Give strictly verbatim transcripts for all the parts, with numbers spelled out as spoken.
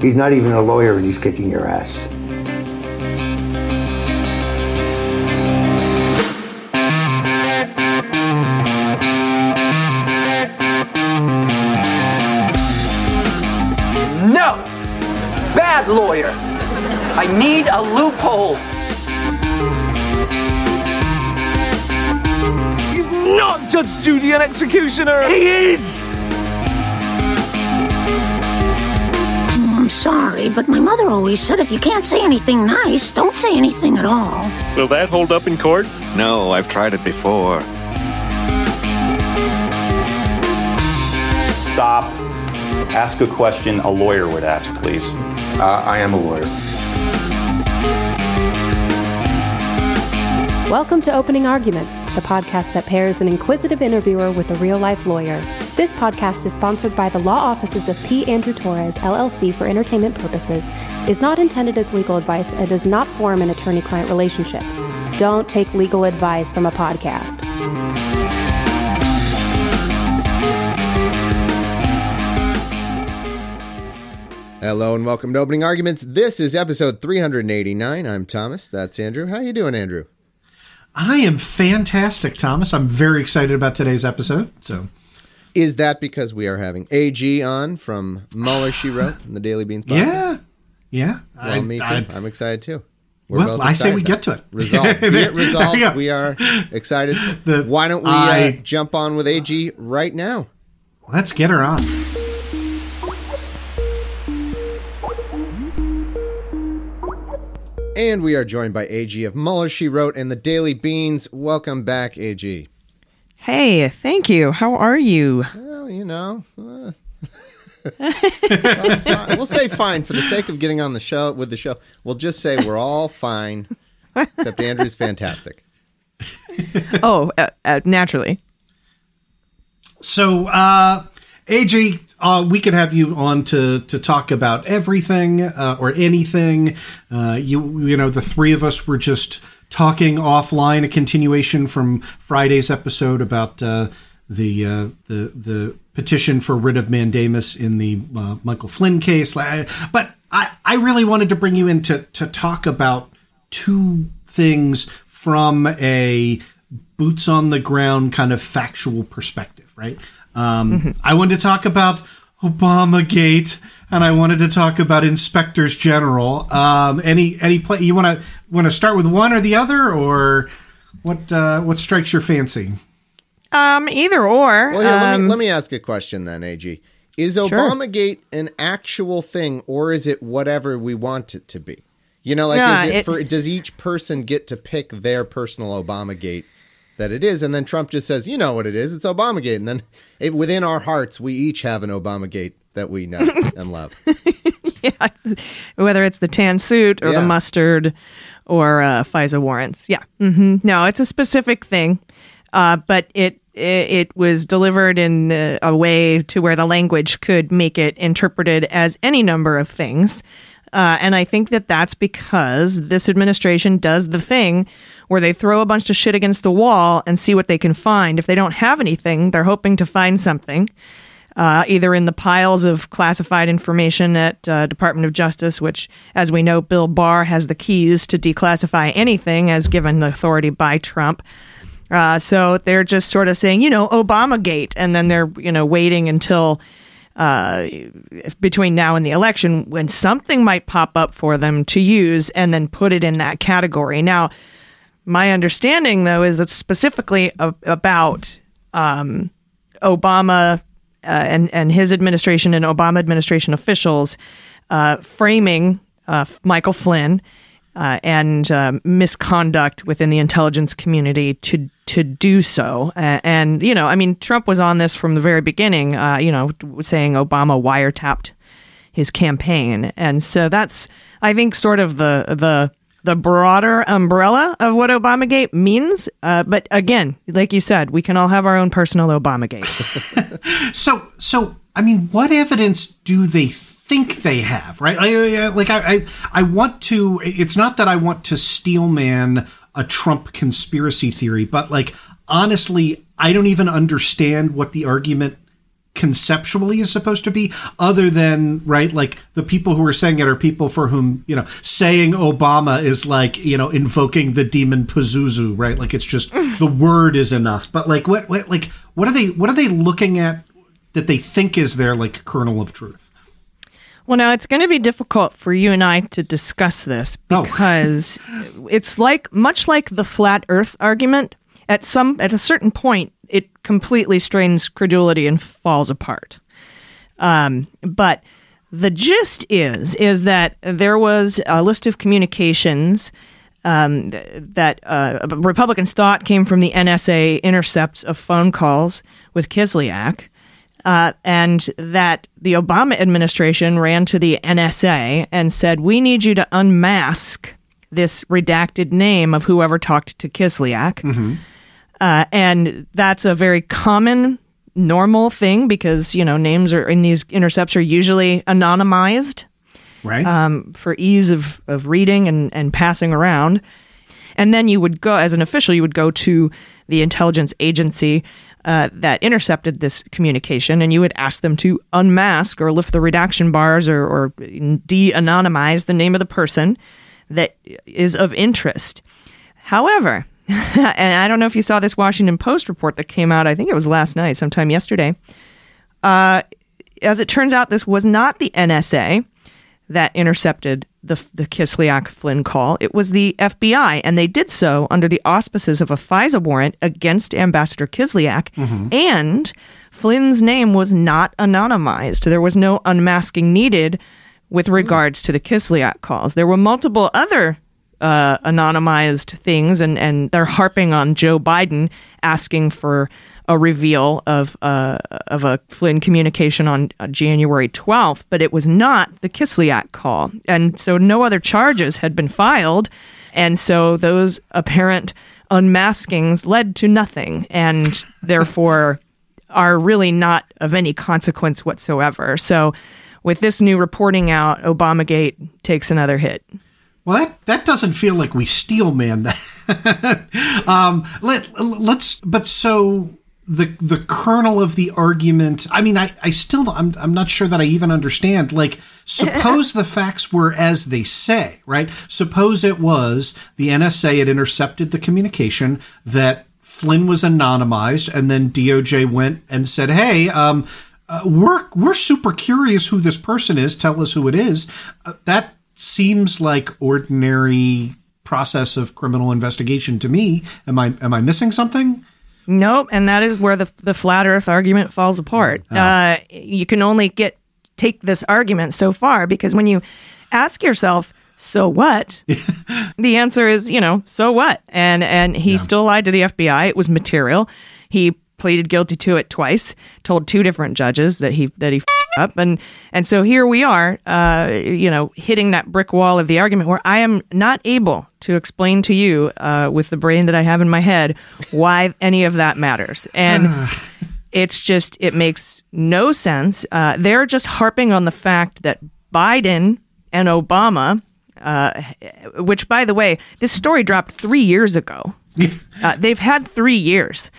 He's not even a lawyer and he's kicking your ass. No! Bad lawyer! I need a loophole! He's not Judge Judy, an executioner! He is! I'm sorry, but my mother always said if you can't say anything nice, don't say anything at all. Will that hold up in court? No, I've tried it before. Stop. Ask a question a lawyer would ask, please. Uh, I am a lawyer. Welcome to Opening Arguments, the podcast that pairs an inquisitive interviewer with a real-life lawyer. This podcast is sponsored by the law offices of P. Andrew Torres, L L C for entertainment purposes, is not intended as legal advice, and does not form an attorney-client relationship. Don't take legal advice from a podcast. Hello and welcome to Opening Arguments. This is episode three eighty-nine. I'm Thomas. That's Andrew. How you doing, Andrew? I am fantastic, Thomas. I'm very excited about today's episode. So, is that because we are having A G on from Mueller, She Wrote, and the Daily Beans podcast? Yeah, yeah. Well, I, me too. I, I'm excited too. We're well, both I say we then. get to it. Resolved. Be it resolved. We are excited. The, Why don't we I, uh, jump on with A G right now? Let's get her on. And we are joined by A G of Mueller, She Wrote, and the Daily Beans. Welcome back, A G. Hey, thank you. How are you? Well, you know, uh, uh, we'll say fine for the sake of getting on the show with the show. We'll just say we're all fine, except Andrew's fantastic. Oh, uh, uh, naturally. So, uh, A G, uh, we could have you on to, to talk about everything uh, or anything. Uh, you you know, the three of us were just talking offline, a continuation from Friday's episode about uh, the uh, the the petition for writ of mandamus in the uh, Michael Flynn case. But I, I really wanted to bring you in to, to talk about two things from a boots on the ground kind of factual perspective, right? Um, mm-hmm. I wanted to talk about Obamagate, and I wanted to talk about inspectors general. Um, any any play you want to want to start with one or the other, or what? Uh, what strikes your fancy? Um, either or. Well, here, um, let me let me ask a question then, A G. Is Obamagate sure. an actual thing, or is it whatever we want it to be? You know, like yeah, is it, it for does each person get to pick their personal Obamagate that it is, and then Trump just says, you know what it is, it's Obamagate, and then it, within our hearts, we each have an Obamagate that we know and love. Yeah, whether it's the tan suit or yeah. the mustard or uh, FISA warrants. Yeah, mm-hmm. No, it's a specific thing, uh, but it, it it was delivered in a, a way to where the language could make it interpreted as any number of things. Uh, and I think that that's because this administration does the thing where they throw a bunch of shit against the wall and see what they can find. If they don't have anything, they're hoping to find something, uh, either in the piles of classified information at uh, Department of Justice, which, as we know, Bill Barr has the keys to declassify anything as given the authority by Trump. Uh, so they're just sort of saying, you know, Obamagate, and then they're, you know, waiting until uh, between now and the election when something might pop up for them to use and then put it in that category. Now, my understanding, though, is it's specifically a, about um, Obama uh, and, and his administration and Obama administration officials uh, framing uh, Michael Flynn uh, and uh, misconduct within the intelligence community to to do so. Uh, and, you know, I mean, Trump was on this from the very beginning, uh, you know, saying Obama wiretapped his campaign. And so that's, I think, sort of the the the broader umbrella of what Obamagate means. Uh, but again, like you said, we can all have our own personal Obamagate. so, so I mean, what evidence do they think they have, right? Like, like I, I, I want to, it's not that I want to steelman a Trump conspiracy theory, but like, honestly, I don't even understand what the argument conceptually is supposed to be, other than, right, like the people who are saying it are people for whom, you know, saying Obama is like, you know, invoking the demon Pazuzu, right? Like it's just the word is enough. But like what, what like what are they what are they looking at that they think is their like kernel of truth? Well, now it's going to be difficult for you and I to discuss this because oh. it's like much like the flat Earth argument. At some at a certain point, it completely strains credulity and falls apart. Um, but the gist is is that there was a list of communications um, that uh, Republicans thought came from the N S A intercepts of phone calls with Kislyak. Uh, and that the Obama administration ran to the N S A and said, we need you to unmask this redacted name of whoever talked to Kislyak. Mm-hmm. Uh, and that's a very common, normal thing because, you know, names are in these intercepts are usually anonymized. Right. Um, for ease of, of reading and, and passing around. And then you would go, as an official, you would go to the intelligence agency Uh, that intercepted this communication, and you would ask them to unmask or lift the redaction bars or, or de-anonymize the name of the person that is of interest. However, and I don't know if you saw this Washington Post report that came out, I think it was last night, sometime yesterday. Uh, as it turns out, this was not the N S A that intercepted the the Kislyak Flynn call. It was the F B I, and they did so under the auspices of a FISA warrant against Ambassador Kislyak, mm-hmm. and Flynn's name was not anonymized. There was no unmasking needed with regards to the Kislyak calls. There were multiple other uh, anonymized things, and, and they're harping on Joe Biden asking for a reveal of uh, of a Flynn communication on uh, January twelfth, but it was not the Kislyak call. And so no other charges had been filed. And so those apparent unmaskings led to nothing and therefore are really not of any consequence whatsoever. So with this new reporting out, Obamagate takes another hit. Well, that, that doesn't feel like we steel man that. um, let, let's, but so... The the kernel of the argument, I mean, I, I still, I'm I'm not sure that I even understand. Like, suppose the facts were as they say, right? Suppose it was the N S A had intercepted the communication, that Flynn was anonymized, and then D O J went and said, hey, um, uh, we're, we're super curious who this person is. Tell us who it is. Uh, that seems like ordinary process of criminal investigation to me. Am I am I missing something? Nope, and that is where the the flat Earth argument falls apart. Oh. Uh, you can only get take this argument so far because when you ask yourself, "So what?" the answer is, you know, "So what?" And and he yeah. still lied to the F B I. It was material. He pleaded guilty to it twice. Told two different judges that he that he f***ed up, and and so here we are, uh, you know, hitting that brick wall of the argument where I am not able to explain to you, uh, with the brain that I have in my head, why any of that matters. And it's just, it makes no sense. Uh, they're just harping on the fact that Biden and Obama, uh, which, by the way, this story dropped three years ago. uh, they've had three years.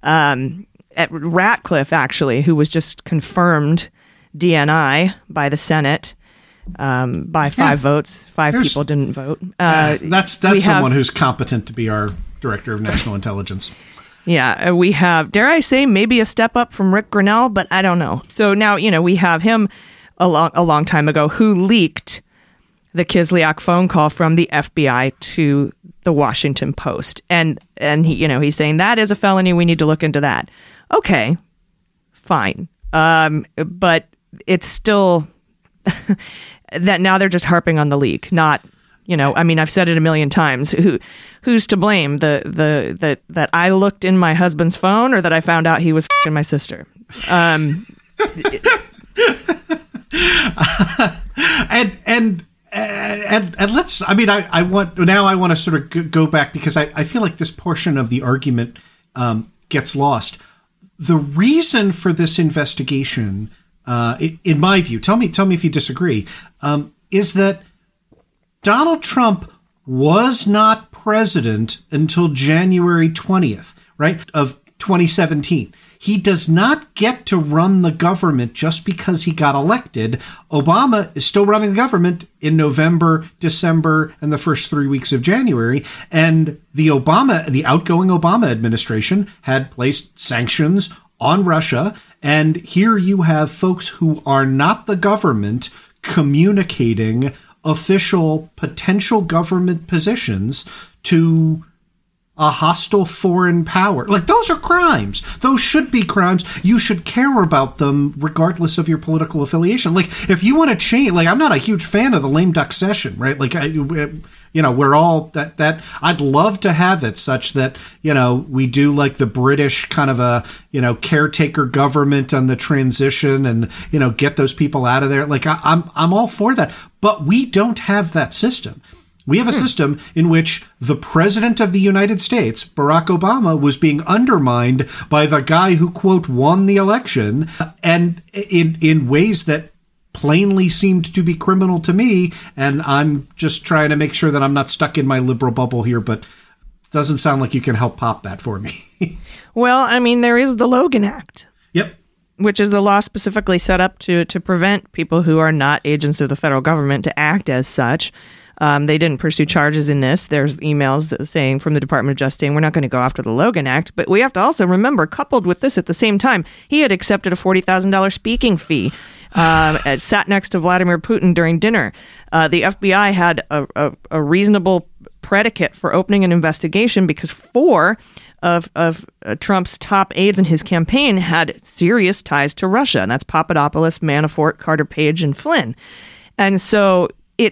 Um, at Ratcliffe, actually, who was just confirmed D N I by the Senate. Um, by five yeah. votes. Five There's, people didn't vote. Uh, uh, that's that's someone have, who's competent to be our director of national intelligence. Yeah, we have, dare I say, maybe a step up from Rick Grinnell, but I don't know. So now, you know, we have him a long, a long time ago who leaked the Kislyak phone call from the F B I to the Washington Post. And, and he, you know, he's saying that is a felony. We need to look into that. Okay, fine. Um, but it's still... that now they're just harping on the leak, not, you know, I mean, I've said it a million times. Who, who's to blame? The, the, that, that I looked in my husband's phone or that I found out he was f***ing my sister? Um, and, and, and, and let's, I mean, I, I want, now I want to sort of go back because I, I feel like this portion of the argument um, gets lost. The reason for this investigation, Uh, in my view, tell me, tell me if you disagree, um, is that Donald Trump was not president until January twentieth, right, of twenty seventeen. he does not get to run the government just because he got elected. Obama is still running the government in November, December, and the first three weeks of January. And the Obama, the outgoing Obama administration had placed sanctions on Russia. And here you have folks who are not the government communicating official potential government positions to a hostile foreign power. Like, those are crimes. Those should be crimes. You should care about them regardless of your political affiliation. Like, if you want to change, like, I'm not a huge fan of the lame duck session, right? Like, I, you know, we're all that, that I'd love to have it such that, you know, we do like the British kind of a, you know, caretaker government on the transition and, you know, get those people out of there. Like, I, I'm, I'm all for that. But we don't have that system. We have a system in which the president of the United States, Barack Obama, was being undermined by the guy who, quote, won the election, and in in ways that plainly seemed to be criminal to me. And I'm just trying to make sure that I'm not stuck in my liberal bubble here, but it doesn't sound like you can help pop that for me. Well, I mean, there is the Logan Act. Yep. Which is the law specifically set up to to prevent people who are not agents of the federal government to act as such. Um, they didn't pursue charges in this. There's emails saying from the Department of Justice saying we're not going to go after the Logan Act. But we have to also remember, coupled with this at the same time, he had accepted a forty thousand dollars speaking fee, um, and sat next to Vladimir Putin during dinner. Uh, the F B I had a, a, a reasonable predicate for opening an investigation because four of, of uh, Trump's top aides in his campaign had serious ties to Russia. And that's Papadopoulos, Manafort, Carter Page, and Flynn. And so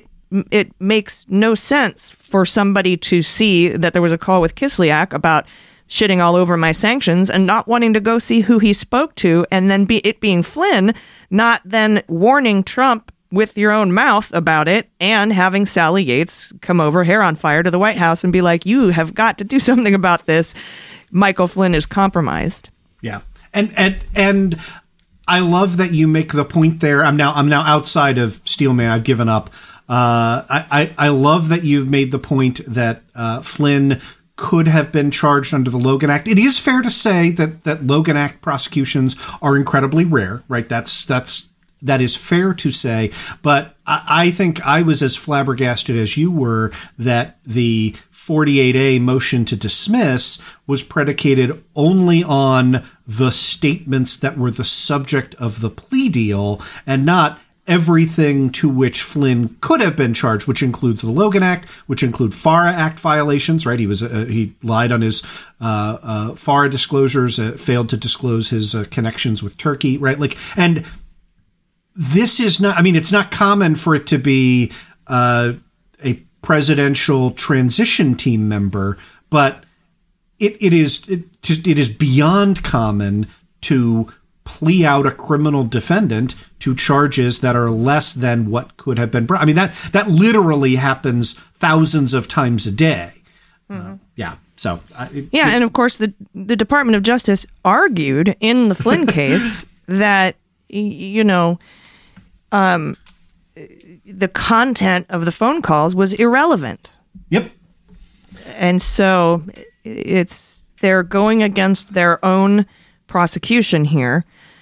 it makes no sense for somebody to see that there was a call with Kislyak about shitting all over my sanctions and not wanting to go see who he spoke to, and then be it being Flynn, not then warning Trump with your own mouth about it and having Sally Yates come over, hair on fire, to the White House and be like, you have got to do something about this. Michael Flynn is compromised. Yeah. And, and, and I love that you make the point there. I'm now, I'm now outside of Steelman. I've given up. Uh, I, I, I love that you've made the point that uh, Flynn could have been charged under the Logan Act. It is fair to say that that Logan Act prosecutions are incredibly rare, right? That's that's that is fair to say. But I, I think I was as flabbergasted as you were that the forty-eight A motion to dismiss was predicated only on the statements that were the subject of the plea deal and not everything to which Flynn could have been charged, which includes the Logan Act, which include FARA Act violations, right? He was uh, he lied on his uh, uh, FARA disclosures, uh, failed to disclose his uh, connections with Turkey, right? Like, and this is not, I mean, it's not common for it to be uh, a presidential transition team member, but it it is it, it is beyond common to plea out a criminal defendant to charges that are less than what could have been brought. I mean, that that literally happens thousands of times a day. Mm-hmm. Uh, yeah. So uh, it, yeah, it, and of course, the the Department of Justice argued in the Flynn case that you know, um, the content of the phone calls was irrelevant. Yep. And so it's they're going against their own prosecution here.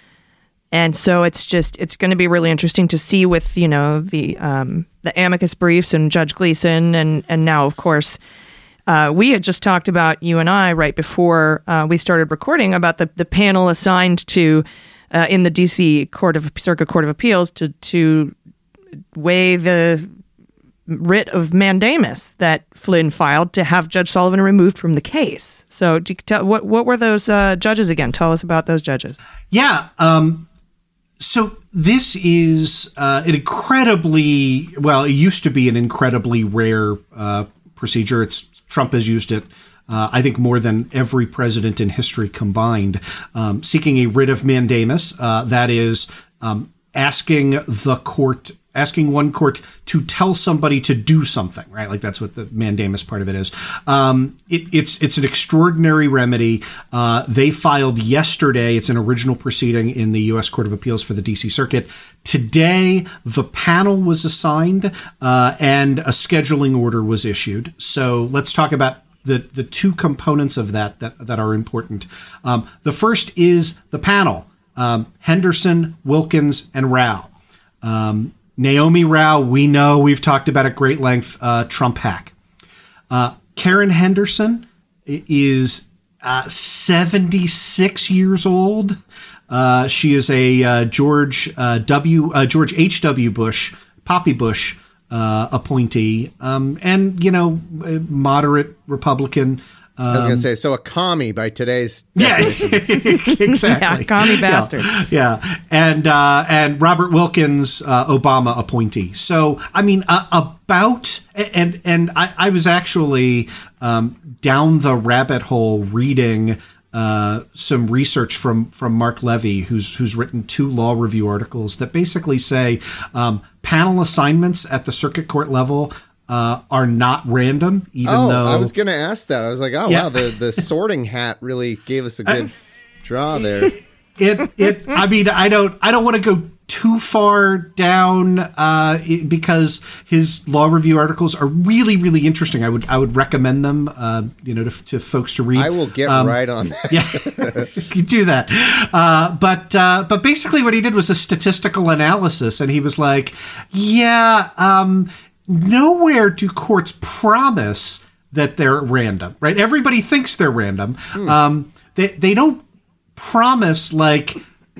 And so it's just, it's going to be really interesting to see with, you know, the um, the amicus briefs and Judge Gleason. And, and now, of course, uh, we had just talked about, you and I, right before uh, we started recording, about the, the panel assigned to, uh, in the D C Court of Circuit Court of Appeals to, to weigh the writ of mandamus that Flynn filed to have Judge Sullivan removed from the case. So do you tell, what, what were those uh, judges again? Tell us about those judges. Yeah. Um So this is uh, an incredibly, well, it used to be an incredibly rare uh, procedure. It's Trump has used it, uh, I think, more than every president in history combined, um, seeking a writ of mandamus. Uh, that is um, asking the court, asking one court to tell somebody to do something, right? Like that's what the mandamus part of it is. Um, it, it's it's an extraordinary remedy. Uh, they filed yesterday. It's an original proceeding in the U S Court of Appeals for the D C Circuit. Today, the panel was assigned uh, and a scheduling order was issued. So let's talk about the the two components of that that, that are important. Um, the first is the panel: um, Henderson, Wilkins, and Rao. Um, Naomi Rao, we know, we've talked about at great length, uh, Trump hack. Uh, Karen Henderson is uh, seventy-six years old. Uh, she is a uh, George uh, W. Uh, George H W. Bush, Poppy Bush uh, appointee, um, and you know, moderate Republican. Um, I was going to say, so a commie by today's yeah, exactly, yeah, commie bastard. Yeah, yeah. and uh, and Robert Wilkins, uh, Obama appointee. So I mean, uh, about and and I, I was actually um, down the rabbit hole reading uh, some research from from Mark Levy, who's who's written two law review articles that basically say um, panel assignments at the circuit court level Uh, are not random, even oh, though I was going to ask that. I was like, oh, yeah. wow, the, the sorting hat really gave us a good draw there. It, it, I mean, I don't, I don't want to go too far down uh, it, because his law review articles are really, really interesting. I would, I would recommend them, uh, you know, to, to folks to read. I will get um, right on that. Yeah, you do that. Uh, but, uh, but basically what he did was a statistical analysis, and he was like, yeah, um, nowhere do courts promise that they're random, right? Everybody thinks they're random. Hmm. Um, they they don't promise like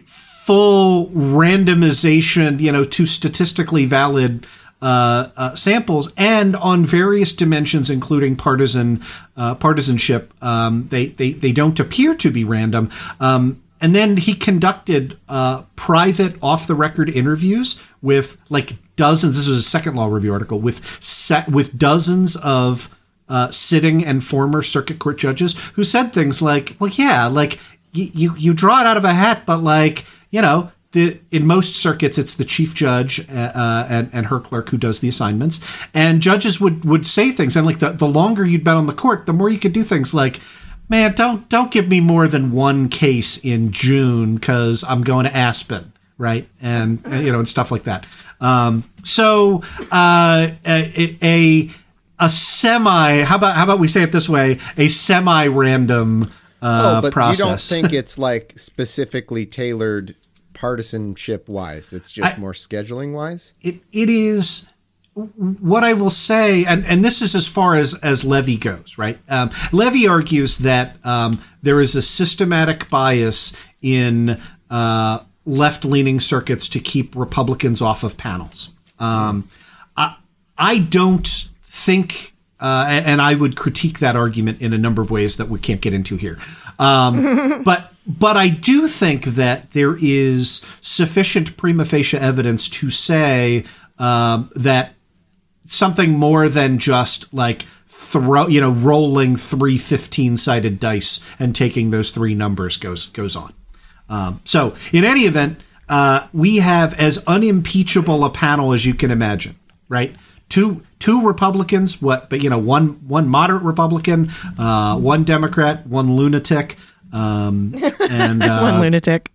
full randomization, you know, to statistically valid uh, uh, samples, and on various dimensions, including partisan uh, partisanship. Um, they they they don't appear to be random. Um, And then he conducted uh, private, off-the-record interviews with like dozens. This was a second law review article with set, with dozens of uh, sitting and former circuit court judges who said things like, "Well, yeah, like y- you you draw it out of a hat, but like you know, the in most circuits it's the chief judge uh, and and her clerk who does the assignments, and judges would would say things, and like the the longer you'd been on the court, the more you could do things like." Man, don't don't give me more than one case in June because I'm going to Aspen, right? And, and you know, and stuff like that. Um, so uh, a, a a semi how about how about we say it this way? A semi-random uh, oh, but process. You don't think it's like specifically tailored partisanship wise? It's just I, more scheduling wise. It it is. What I will say, and, and this is as far as, as Levy goes, right? Um, Levy argues that um, there is a systematic bias in uh, left-leaning circuits to keep Republicans off of panels. Um, I, I don't think, uh, and I would critique that argument in a number of ways that we can't get into here. Um, but but I do think that there is sufficient prima facie evidence to say um, that something more than just like throw, you know, rolling three fifteen-sided dice and taking those three numbers goes goes on. Um, so in any event, uh, we have as unimpeachable a panel as you can imagine, right? Two two Republicans, what, but you know, one one moderate Republican, uh, one Democrat, one lunatic, um, and uh, one lunatic.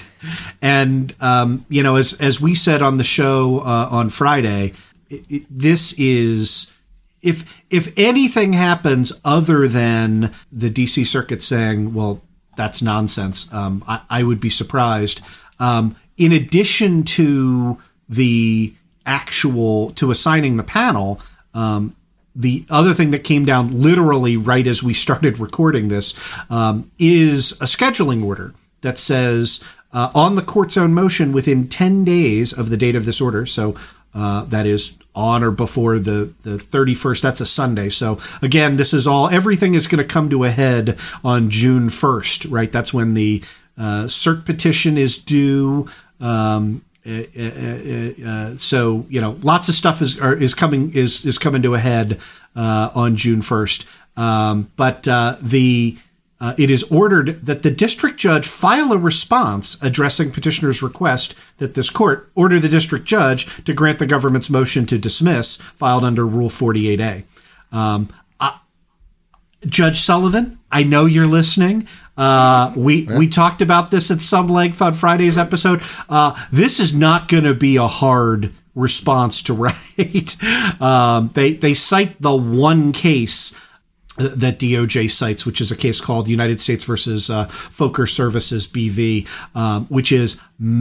And um, you know, as as we said on the show uh, on Friday. It, it, this is, if if anything happens other than the D C Circuit saying, well, that's nonsense, um, I, I would be surprised. Um, in addition to the actual, to assigning the panel, um, the other thing that came down literally right as we started recording this um, is a scheduling order that says uh, on the court's own motion within ten days of the date of this order, so uh, that is on or before the, the thirty-first, that's a Sunday. So again, this is all, everything is going to come to a head on June first, right? That's when the uh, cert petition is due. Um, uh, uh, uh, so, you know, lots of stuff is are, is coming is is coming to a head uh, on June first. Um, but uh, the uh, it is ordered that the district judge file a response addressing petitioner's request that this court order the district judge to grant the government's motion to dismiss filed under Rule forty-eight A. Um, uh, Judge Sullivan, I know you're listening. Uh, we we talked about this at some length on Friday's episode. Uh, this is not going to be a hard response to write. um, they they cite the one case that D O J cites, which is a case called United States versus uh, Fokker Services B V, um, which is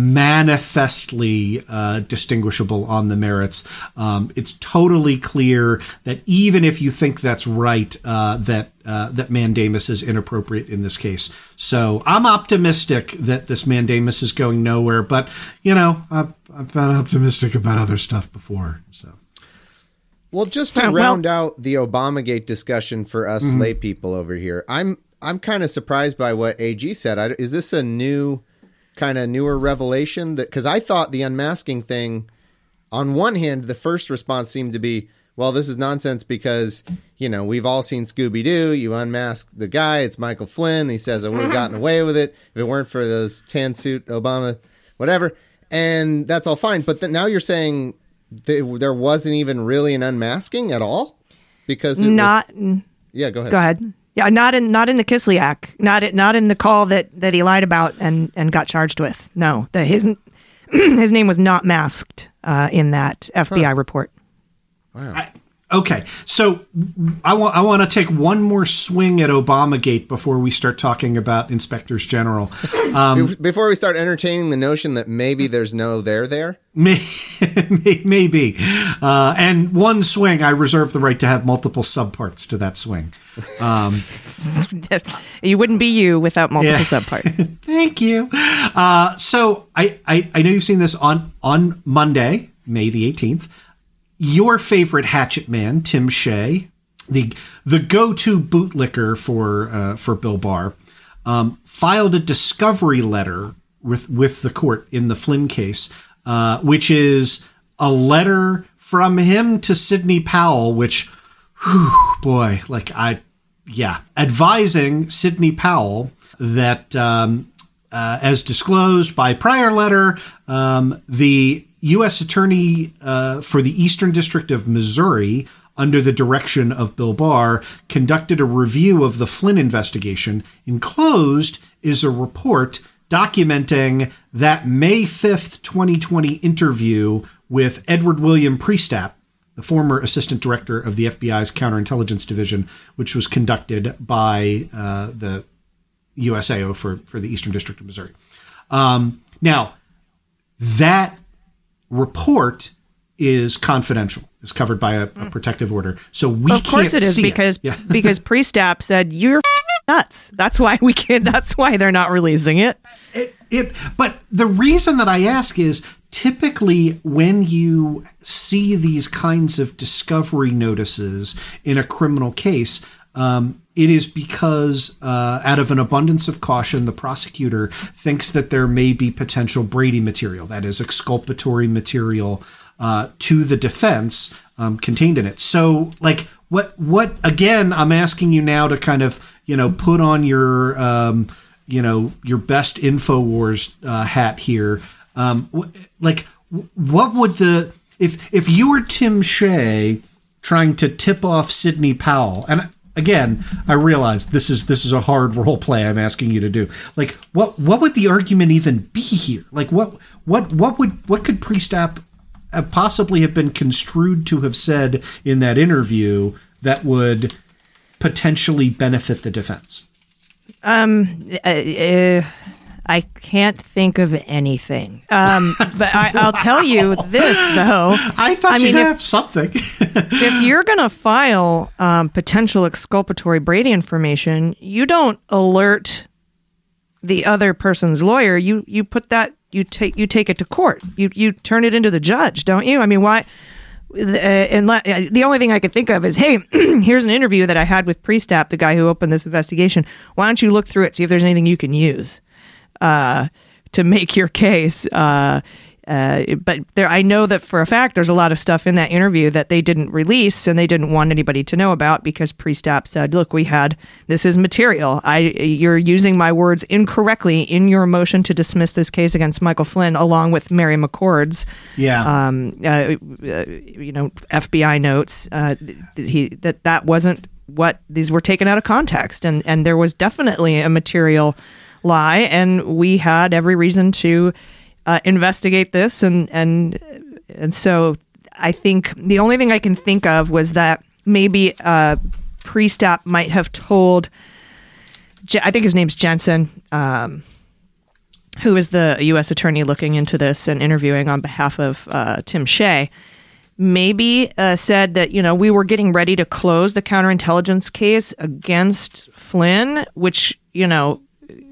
manifestly uh, distinguishable on the merits. Um, it's totally clear that even if you think that's right, uh, that uh, that mandamus is inappropriate in this case. So I'm optimistic that this mandamus is going nowhere, but, you know, I've, I've been optimistic about other stuff before, so. Well, just to well, round out the Obamagate discussion for us mm-hmm. lay people over here, I'm I'm kind of surprised by what A G said. I, is this a new, kind of newer revelation? That because I thought the unmasking thing, on one hand, the first response seemed to be, well, this is nonsense because, you know, we've all seen Scooby-Doo. You unmask the guy. It's Michael Flynn. He says, I would have gotten away with it if it weren't for those tan suit Obama, whatever. And that's all fine. But then now you're saying there wasn't even really an unmasking at all, because it not. Was, yeah, go ahead. Go ahead. Yeah, not in not in the Kislyak, not in, not in the call that, that he lied about and, and got charged with. No, the, his his name was not masked uh, in that F B I huh. report. Wow. I, okay, so I want I want to take one more swing at Obamagate before we start talking about inspectors general. Um, before we start entertaining the notion that maybe there's no there there. May, maybe. Uh, and one swing, I reserve the right to have multiple subparts to that swing. Um, you wouldn't be you without multiple yeah. subparts. Thank you. Uh, so I, I, I know you've seen this on, on Monday, May the eighteenth. Your favorite hatchet man, Tim Shea, the the go-to bootlicker for uh, for Bill Barr, um, filed a discovery letter with with the court in the Flynn case, uh, which is a letter from him to Sidney Powell, which, whew, boy, like I, yeah, advising Sidney Powell that, um, uh, as disclosed by prior letter, um, the U S Attorney uh, for the Eastern District of Missouri, under the direction of Bill Barr, conducted a review of the Flynn investigation. Enclosed is a report documenting that May fifth, twenty twenty interview with Edward William Priestap, the former assistant director of the F B I's counterintelligence division, which was conducted by uh, the U S A O for, for the Eastern District of Missouri. Um, now, that report is confidential, is covered by a, a protective order. So we of course can't it is see because it. Yeah. because Priestap said you're nuts. That's why we can't. That's why they're not releasing it. It, it. But the reason that I ask is typically when you see these kinds of discovery notices in a criminal case, um, it is because uh, out of an abundance of caution, the prosecutor thinks that there may be potential Brady material, that is exculpatory material uh, to the defense um, contained in it. So like what, what, again, I'm asking you now to kind of, you know, put on your, um, you know, your best InfoWars uh, hat here. Um, wh- like what would the, if, if you were Tim Shea trying to tip off Sidney Powell, and again, I realize this is this is a hard role play I'm asking you to do. Like, what what would the argument even be here? Like, what what what would what could Priestap possibly have been construed to have said in that interview that would potentially benefit the defense? Um, uh, uh, I can't think of anything. Um, but I, I'll tell you this, though. I thought I you'd mean, have if, something. if you're going to file um, potential exculpatory Brady information, you don't alert the other person's lawyer. You you put that you take you take it to court. You you turn it into the judge, don't you? I mean, why? Uh, and le- the only thing I could think of is, hey, here's an interview that I had with Priestap, the guy who opened this investigation. Why don't you look through it, see if there's anything you can use uh, to make your case? Uh, uh, but there, I know that for a fact there's a lot of stuff in that interview that they didn't release and they didn't want anybody to know about because Priestap said, look, we had, this is material. I, you're using my words incorrectly in your motion to dismiss this case against Michael Flynn, along with Mary McCord's, yeah, um, uh, uh, you know, F B I notes. Uh, he that that wasn't what these were taken out of context, and and there was definitely a material lie, and we had every reason to Uh, investigate this, and and and so I think the only thing I can think of was that maybe uh, Priestap might have told, I think his name's Jensen, um, who is the U S attorney looking into this and interviewing on behalf of uh, Tim Shea, maybe uh, said that, you know, we were getting ready to close the counterintelligence case against Flynn, which, you know,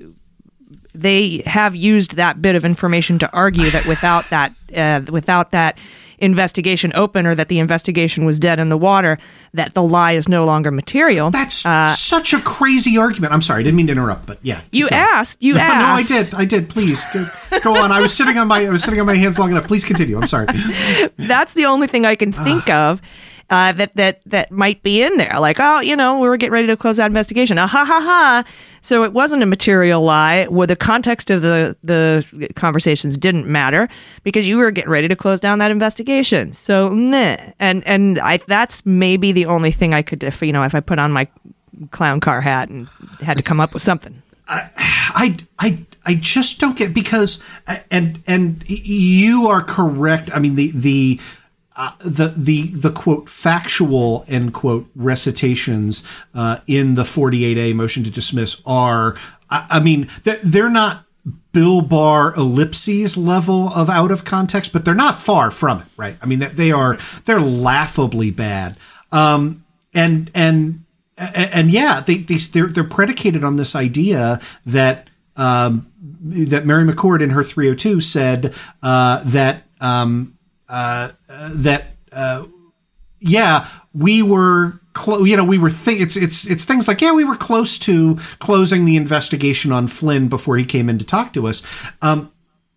they have used that bit of information to argue that without that, uh, without that investigation open, or that the investigation was dead in the water, that the lie is no longer material. That's uh, such a crazy argument. I'm sorry, I didn't mean to interrupt, but yeah. You asked. You no, asked. No, I did. I did. Please go, go on. I was sitting on my I was sitting on my hands long enough. Please continue. I'm sorry. That's the only thing I can think of. Uh, that that that might be in there, like, oh, you know, we were getting ready to close that investigation. Ah, ha ha ha! So it wasn't a material lie. Where the context of the the conversations didn't matter because you were getting ready to close down that investigation. So, meh. and and I that's maybe the only thing I could, if you know, if I put on my clown car hat and had to come up with something. I I I, I just don't get, because and and you are correct. I mean the the. Uh, the the the quote factual end quote recitations uh, in the forty-eight A motion to dismiss are, I, I mean, they're, they're not Bill Barr ellipses level of out of context, but they're not far from it, right? I mean, they are they're laughably bad, um, and and and yeah, they, they they're they're predicated on this idea that um, that Mary McCord in her three oh two said uh, that. Um, Uh, uh, that uh, yeah, we were clo- you know we were think it's it's it's things like yeah we were close to closing the investigation on Flynn before he came in to talk to us, um,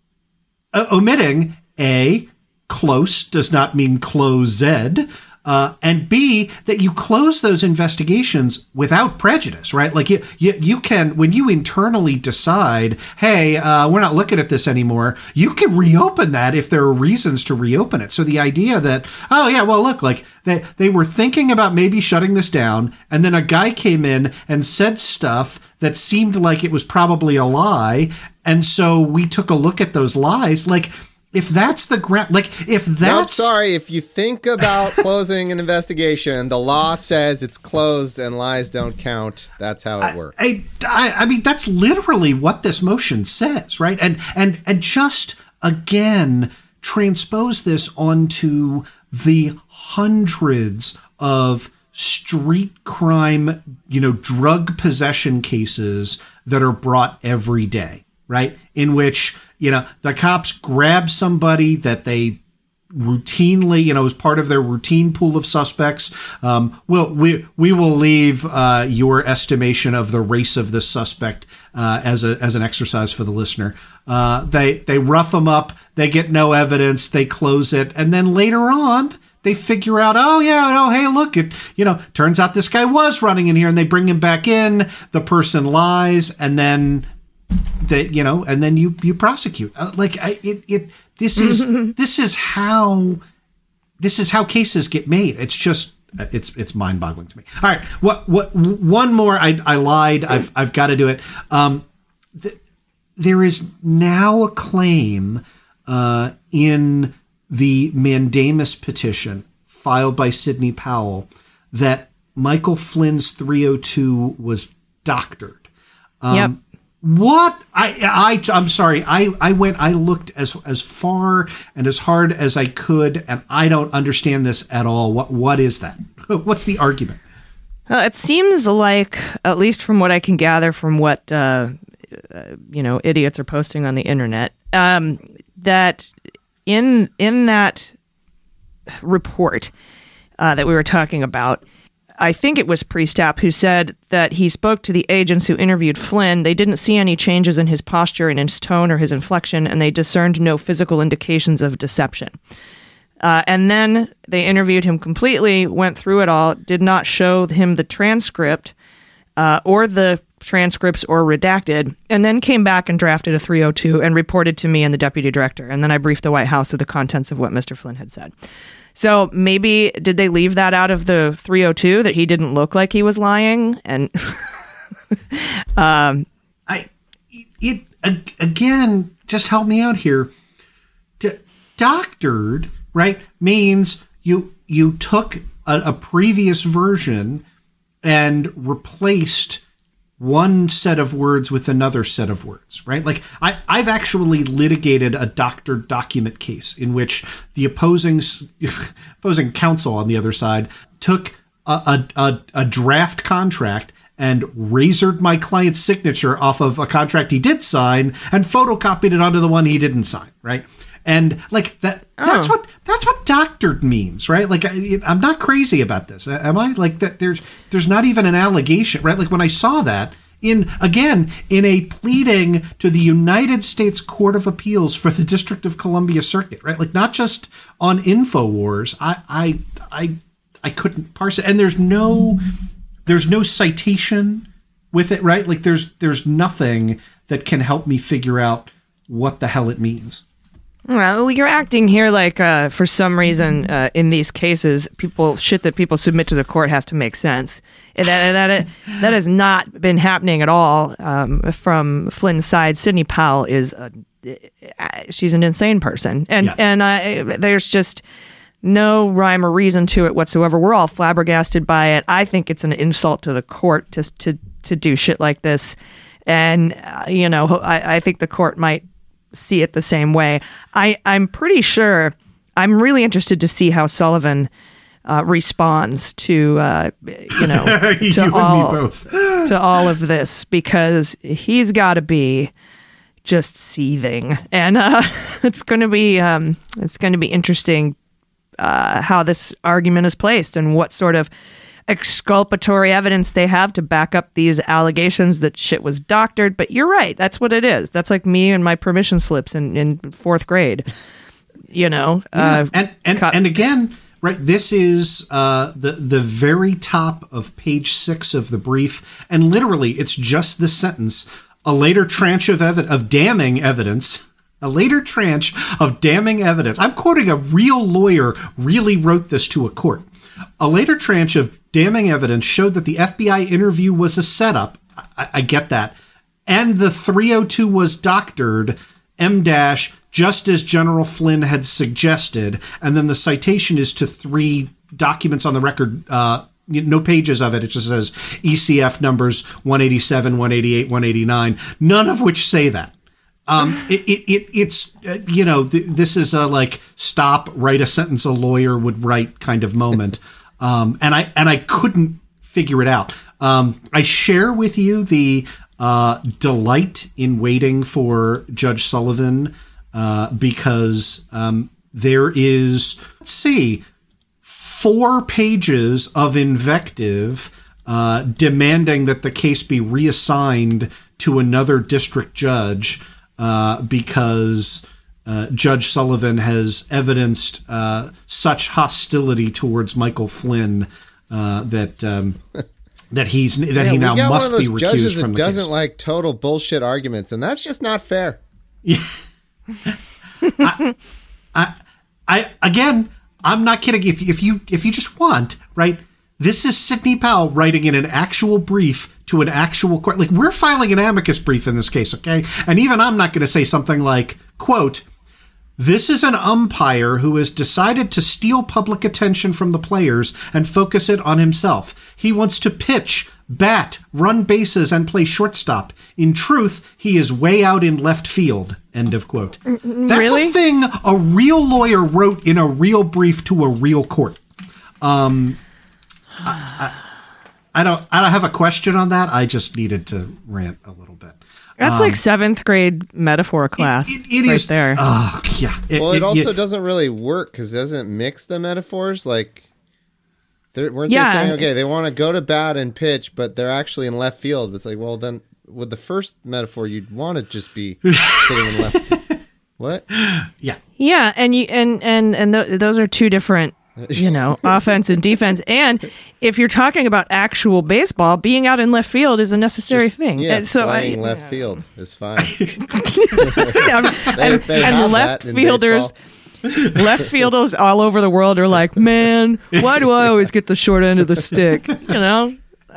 uh, omitting A, close does not mean closed. Uh, and B, that you close those investigations without prejudice, right? Like you, you, you can, when you internally decide, hey, uh, we're not looking at this anymore, you can reopen that if there are reasons to reopen it. So the idea that, oh yeah, well look, like they, they were thinking about maybe shutting this down, and then a guy came in and said stuff that seemed like it was probably a lie, and so we took a look at those lies, like, if that's the ground, like if that's nope, sorry, if you think about closing an investigation, the law says it's closed and lies don't count. That's how it works. I, I, I mean, that's literally what this motion says, right? And and and just again transpose this onto the hundreds of street crime, you know, drug possession cases that are brought every day, right? In which, you know, the cops grab somebody that they routinely, you know, as part of their routine pool of suspects. Um, we'll, we we will leave uh, your estimation of the race of this suspect uh, as a as an exercise for the listener. Uh, they they rough them up. They get no evidence. They close it, and then later on, they figure out, oh yeah, oh hey, look, it you know, turns out this guy was running in here, and they bring him back in. The person lies, and then. That you know, and then you you prosecute. Uh, like I, it it this is this is how this is how cases get made. It's just it's it's mind boggling to me. All right, what what one more? I I lied. I've I've got to do it. Um, th- there is now a claim uh, in the mandamus petition filed by Sidney Powell that Michael Flynn's three oh two was doctored. Um, yep. What I I I'm sorry. I, I went. I looked as as far and as hard as I could, and I don't understand this at all. What what is that? What's the argument? Uh, it seems like, at least from what I can gather from what uh, uh, you know idiots are posting on the internet, um, that in in that report uh, that we were talking about. I think it was Priestap who said that he spoke to the agents who interviewed Flynn. They didn't see any changes in his posture, in his tone, or his inflection, and they discerned no physical indications of deception. Uh, and then they interviewed him completely, went through it all, did not show him the transcript uh, or the transcripts or redacted, and then came back and drafted a three oh two and reported to me and the deputy director. And then I briefed the White House of the contents of what Mister Flynn had said. So maybe did they leave that out of the three oh two, that he didn't look like he was lying? And um, I it again, just help me out here. D- doctored, right, means you you took a, a previous version and replaced one set of words with another set of words, right? Like I, I've actually litigated a doctored document case in which the opposing opposing counsel on the other side took a, a, a, a draft contract and razored my client's signature off of a contract he did sign and photocopied it onto the one he didn't sign, right? And like that, that's Oh. what that's what doctored means, right? Like I, I'm not crazy about this, am I? Like that, there's there's not even an allegation, right? Like when I saw that in again in a pleading to the United States Court of Appeals for the District of Columbia Circuit, right? Like not just on InfoWars, I I I I couldn't parse it, and there's no there's no citation with it, right? Like there's there's nothing that can help me figure out what the hell it means. Well, you're acting here like, uh, for some reason, uh, in these cases, people shit that people submit to the court has to make sense. And that that that has not been happening at all um, from Flynn's side. Sidney Powell is a, she's an insane person, and Yeah. and uh, there's just no rhyme or reason to it whatsoever. We're all flabbergasted by it. I think it's an insult to the court to to to do shit like this, and uh, you know, I, I think the court might see it the same way. I, I'm pretty sure, I'm really interested to see how Sullivan uh, responds to, uh, you know, You to and me all, both. to all of this, because he's got to be just seething. And uh, it's going to be, um, it's going to be interesting uh, how this argument is placed and what sort of exculpatory evidence they have to back up these allegations that shit was doctored. But you're right, that's what it is. That's like me and my permission slips in, in fourth grade, you know. Yeah. uh, and and, cut- and again, right, this is uh, the, the very top of page six of the brief, and literally it's just this sentence, a later tranche of, evi- of damning evidence, a later tranche of damning evidence. I'm quoting a real lawyer really wrote this to a court. A later tranche of damning evidence showed that the F B I interview was a setup. I, I get that. And the three oh two was doctored, M dash, just as General Flynn had suggested. And then the citation is to three documents on the record, uh, no pages of it. It just says E C F numbers one eighty-seven, one eighty-eight, one eighty-nine, none of which say that. Um, it, it, it, it's, uh, you know, th- this is a like stop, write a sentence a lawyer would write kind of moment. Um, and I, and I couldn't figure it out. Um, I share with you the, uh, delight in waiting for Judge Sullivan, uh, because, um, there is, let's see, four pages of invective, uh, demanding that the case be reassigned to another district judge. Uh, because uh, Judge Sullivan has evidenced uh, such hostility towards Michael Flynn uh, that um, that he's that Yeah, he we now got must one of be those judges recused from that the doesn't case. like total bullshit arguments, and that's just not fair. Yeah. I, I, I again, I'm not kidding. If if you if you just want, right, this is Sidney Powell writing in an actual brief to an actual court. Like, we're filing an amicus brief in this case, okay? And even I'm not going to say something like, quote, "This is an umpire who has decided to steal public attention from the players and focus it on himself. He wants to pitch, bat, run bases, and play shortstop. In truth, he is way out in left field." End of quote. That's really? a thing a real lawyer wrote in a real brief to a real court. Um, I, I, I don't. I don't have a question on that. I just needed to rant a little bit. That's Um, like seventh grade metaphor class. It, it right is there. Oh yeah. Well, it, it- also you- doesn't really work because it doesn't mix the metaphors. Like, they're- weren't Yeah. they saying, okay, they want to go to bat and pitch, but they're actually in left field? But it's like, well, then with the first metaphor, you'd want to just be sitting in left. What? Yeah. Yeah, and you and and and th- those are two different, you know, offense and defense. And if you're talking about actual baseball, being out in left field is a necessary Just- thing. Yeah, And so playing I, left field is fine. yeah, They- and, they and have left that in fielders, left fielders all over the world are like, man, why do I always get the short end of the stick? You know.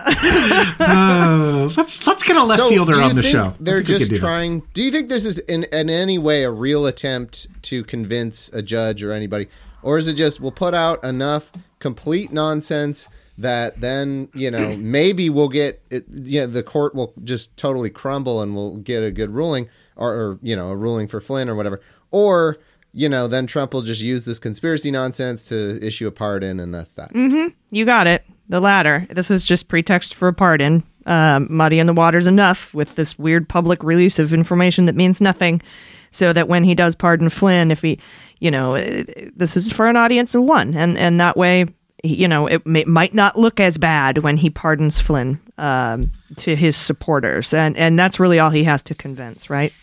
Uh, let's let's get a left So, fielder do you on the think show. I They're think we just could do that. trying. Do you think this is in, in any way a real attempt to convince a judge or anybody, or is it just we'll put out enough complete nonsense that then, you know, maybe we'll get, it, you know, the court will just totally crumble and we'll get a good ruling or, or, you know, a ruling for Flynn or whatever. Or, you know, then Trump will just use this conspiracy nonsense to issue a pardon, and that's that. Mm-hmm. You got it. The latter. This is just pretext for a pardon. Um, muddying the waters enough with this weird public release of information that means nothing, so that when he does pardon Flynn, if he, you know, this is for an audience of one, and and that way, you know, it may, might not look as bad when he pardons Flynn um, to his supporters, and and that's really all he has to convince, right?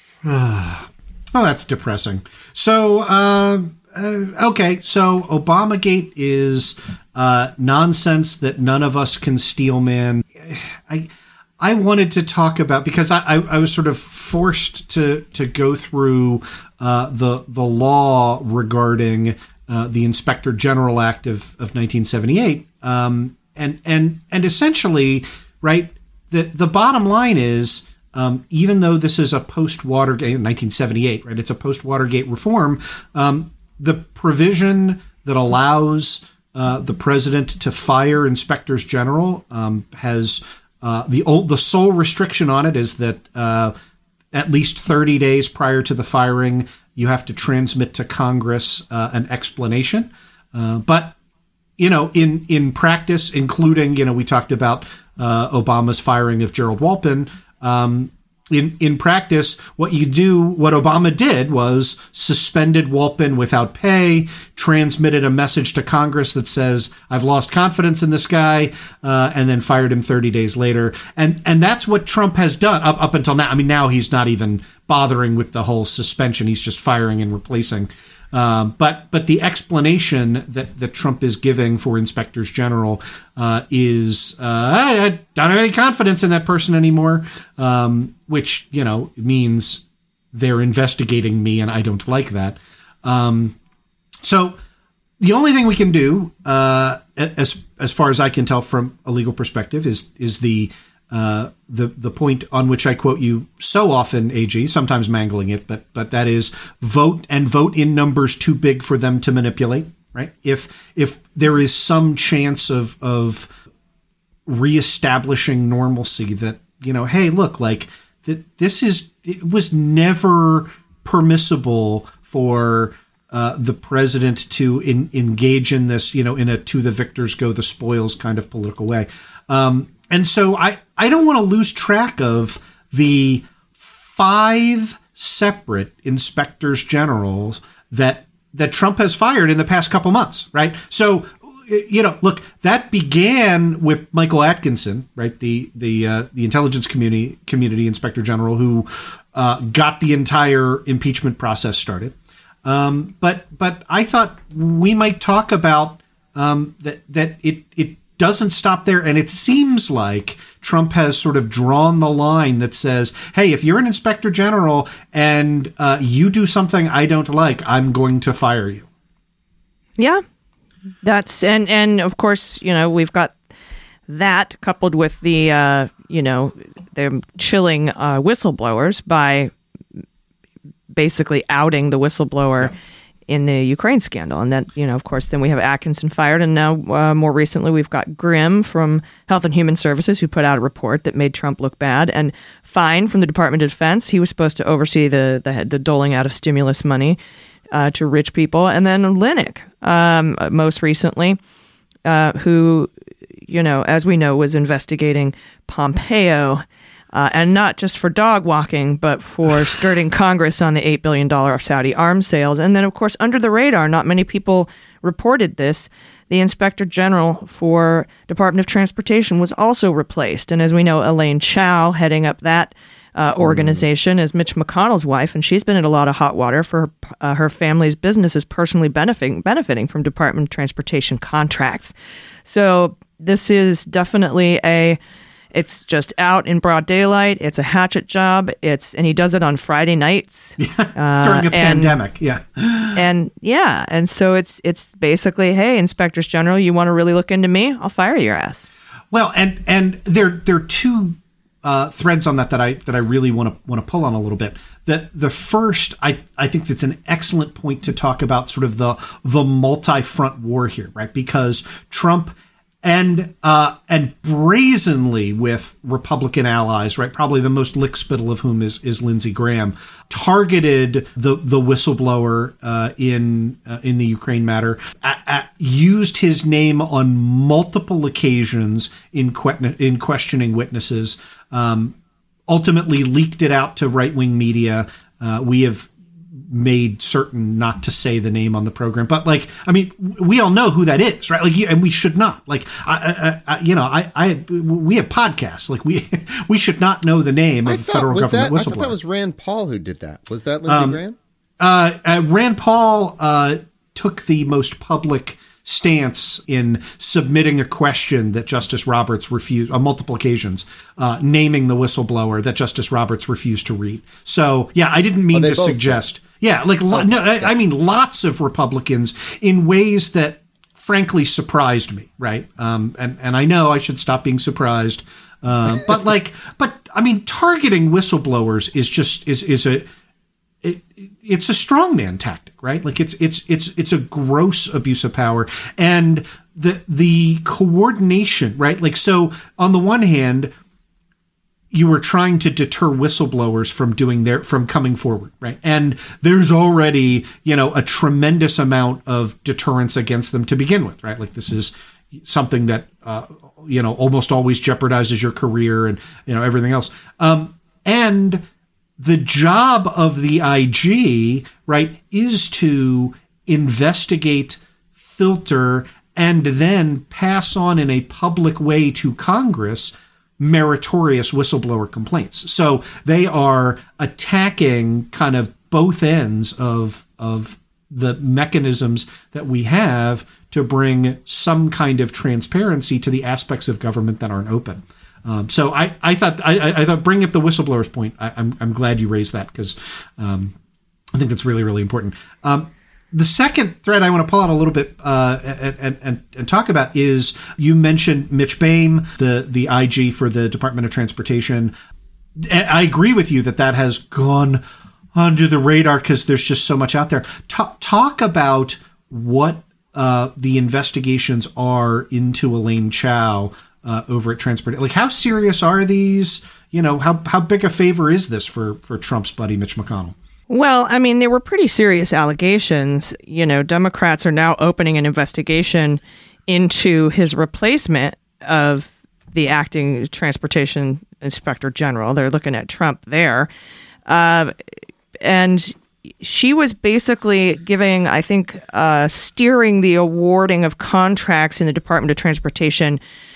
Oh, that's depressing. So, uh, uh, okay, so Obamagate is uh, nonsense that none of us can steel man. I I wanted to talk about, because I, I, I was sort of forced to to go through uh, the the law regarding uh, the Inspector General Act of, of nineteen seventy-eight, um, and and and essentially, right, the the bottom line is, um, even though this is a post Watergate nineteen seventy-eight, right, it's a post Watergate reform, um, the provision that allows uh, the president to fire inspectors general um, has uh, the old, the sole restriction on it is that uh, at least thirty days prior to the firing, you have to transmit to Congress uh, an explanation. Uh, but you know, in in practice, including, you know, we talked about uh, Obama's firing of Gerald Walpin. Um, In in practice, what you do, what Obama did was suspended Walpin without pay, transmitted a message to Congress that says, I've lost confidence in this guy, uh, and then fired him thirty days later. And and that's what Trump has done up, up until now. I mean, now he's not even bothering with the whole suspension. He's just firing and replacing. Um, but but the explanation that, that Trump is giving for inspectors general uh, is uh, I, I don't have any confidence in that person anymore, um, which, you know, means they're investigating me and I don't like that. Um, so the only thing we can do, uh, as as far as I can tell from a legal perspective, is is the Uh, the the point on which I quote you so often, A G, sometimes mangling it, but but that is vote and vote in numbers too big for them to manipulate, right? If if there is some chance of of reestablishing normalcy, that, you know, hey, look, like that this is, it was never permissible for uh, the president to in, engage in this, you know, in a to the victors go the spoils kind of political way. Um, And so I, I don't want to lose track of the five separate inspectors generals that that Trump has fired in the past couple months, right? So, you know, look, that began with Michael Atkinson, right, the the uh, the intelligence community community inspector general who uh, got the entire impeachment process started. Um, but but I thought we might talk about um, that that it it. doesn't stop there. And it seems like Trump has sort of drawn the line that says, hey, if you're an inspector general and uh, you do something I don't like, I'm going to fire you. Yeah, that's and and of course, you know, we've got that coupled with the, uh, you know, they're chilling uh, whistleblowers by basically outing the whistleblower. Yeah. In the Ukraine scandal. And then, you know, of course, then we have Atkinson fired. And now, uh, more recently, we've got Grimm from Health and Human Services, who put out a report that made Trump look bad. And Fine from the Department of Defense. He was supposed to oversee the the, the doling out of stimulus money uh, to rich people. And then Linick, um, most recently, uh, who, you know, as we know, was investigating Pompeo. Uh, and not just for dog walking, but for skirting Congress on the eight billion dollars Saudi arms sales. And then, of course, under the radar, not many people reported this. The Inspector General for Department of Transportation was also replaced. And as we know, Elaine Chao, heading up that uh, organization, mm. is Mitch McConnell's wife. And she's been in a lot of hot water for her, uh, her family's businesses personally benefiting, benefiting from Department of Transportation contracts. So this is definitely a... It's just out in broad daylight. It's a hatchet job. It's and he does it on Friday nights uh, during a and, pandemic. Yeah, and yeah, and so it's it's basically, hey, inspectors general, you want to really look into me? I'll fire your ass. Well, and and there there are two uh, threads on that that I that I really want to want to pull on a little bit. The the first, I I think that's an excellent point to talk about, sort of the the multi-front war here, right? Because Trump and uh, and brazenly with Republican allies, right? Probably the most lickspittle of whom is is Lindsey Graham, targeted the the whistleblower uh, in uh, in the Ukraine matter, at, at, used his name on multiple occasions in que- in questioning witnesses. Um, ultimately, leaked it out to right wing media. Uh, we have made certain not to say the name on the program, but like, I mean, we all know who that is, right? Like, and we should not. Like, I, I, I you know, I, I, we have podcasts. Like, we, we should not know the name of a federal government that, whistleblower. I thought that was Rand Paul who did that. Was that Lindsey um, Graham? Uh, uh, Rand Paul uh, took the most public stance in submitting a question that Justice Roberts refused on multiple occasions, uh, naming the whistleblower that Justice Roberts refused to read. So, yeah, I didn't mean oh, to suggest. Did. Yeah, like, oh, no, I, I mean, lots of Republicans in ways that frankly surprised me, right? Um, and, and I know I should stop being surprised. Uh, but like, but I mean, targeting whistleblowers is just, is, is a, it, it's a strongman tactic, right? Like it's, it's, it's, it's a gross abuse of power, and the, the coordination, right? Like, so on the one hand, you were trying to deter whistleblowers from doing their, from coming forward, right? And there's already, you know, a tremendous amount of deterrence against them to begin with, right? Like this is something that, uh, you know, almost always jeopardizes your career and, you know, everything else. Um, and the job of the I G, right, is to investigate, filter, and then pass on in a public way to Congress meritorious whistleblower complaints. So they are attacking kind of both ends of of the mechanisms that we have to bring some kind of transparency to the aspects of government that aren't open. Um, so I, I thought I, I thought bringing up the whistleblowers point, I, I'm I'm glad you raised that because um, I think that's really really important. Um, The second thread I want to pull out a little bit uh, and, and, and talk about is you mentioned Mitch Boehm, the, the I G for the Department of Transportation. I agree with you that that has gone under the radar because there's just so much out there. Talk, talk about what uh, the investigations are into Elaine Chao uh, over at Transport. Like, how serious are these? You know, how how big a favor is this for, for Trump's buddy Mitch McConnell? Well, I mean, there were pretty serious allegations. You know, Democrats are now opening an investigation into his replacement of the acting transportation inspector general. They're looking at Trump there. Uh, and she was basically giving, I think, uh, steering the awarding of contracts in the Department of Transportation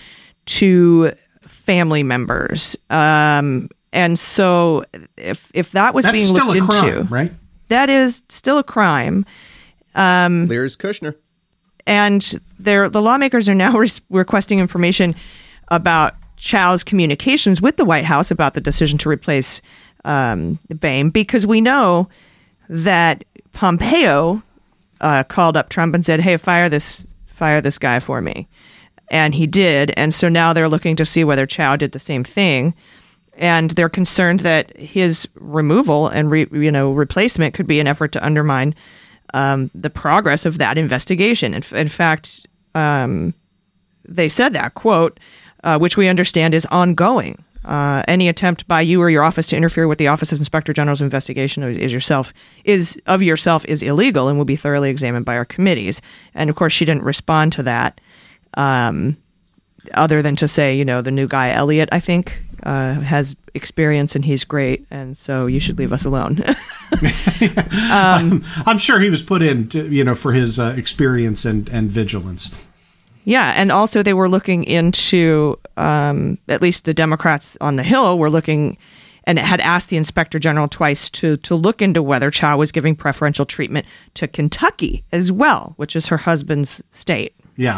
to family members. Um And so if if that was That's being still looked a crime, into, right? That is still a crime. Um, Clear as Kushner. And they're, the lawmakers are now re- requesting information about Chao's communications with the White House about the decision to replace um, Boehm, because we know that Pompeo uh, called up Trump and said, "Hey, fire this fire this guy for me," and he did. And so now they're looking to see whether Chao did the same thing. And they're concerned that his removal and re, you know replacement could be an effort to undermine um, the progress of that investigation. In, in fact, um, they said that, quote, uh, which we understand is ongoing. Uh, any attempt by you or your office to interfere with the Office of Inspector General's investigation is yourself is of yourself is illegal and will be thoroughly examined by our committees. And of course, she didn't respond to that, um, other than to say, you know, the new guy Elliot, I think, uh, has experience and he's great, and so you should leave us alone. um, I'm, I'm sure he was put in, to, you know, for his uh, experience and, and vigilance. Yeah, and also they were looking into, um, at least the Democrats on the Hill were looking and had asked the Inspector General twice to to look into whether Chao was giving preferential treatment to Kentucky as well, which is her husband's state. Yeah.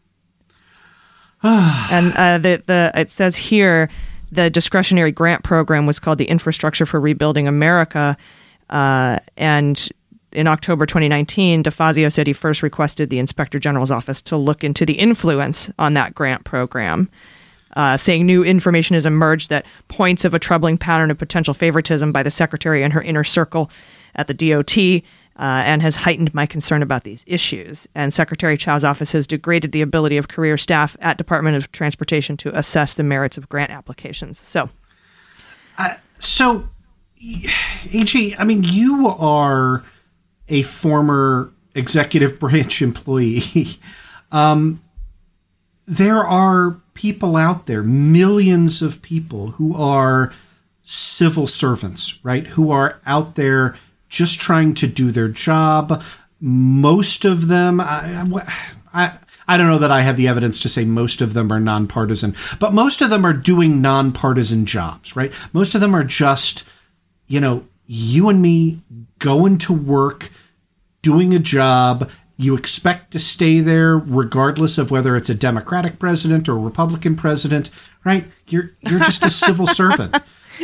and uh, the the it says here the discretionary grant program was called the Infrastructure for Rebuilding America, uh, and in October twenty nineteen, DeFazio said he first requested the Inspector General's office to look into the influence on that grant program, uh, saying new information has emerged that points of a troubling pattern of potential favoritism by the secretary and her inner circle at the D O T. Uh, and has heightened my concern about these issues. And Secretary Chow's office has degraded the ability of career staff at Department of Transportation to assess the merits of grant applications. So, uh, so, A G, I mean, you are a former executive branch employee. um, there are people out there, millions of people who are civil servants, right? Who are out there just trying to do their job. Most of them, I, I, I don't know that I have the evidence to say most of them are nonpartisan, but most of them are doing nonpartisan jobs, right? Most of them are just, you know, you and me going to work, doing a job. You expect to stay there regardless of whether it's a Democratic president or a Republican president, right? You're you're just a civil servant.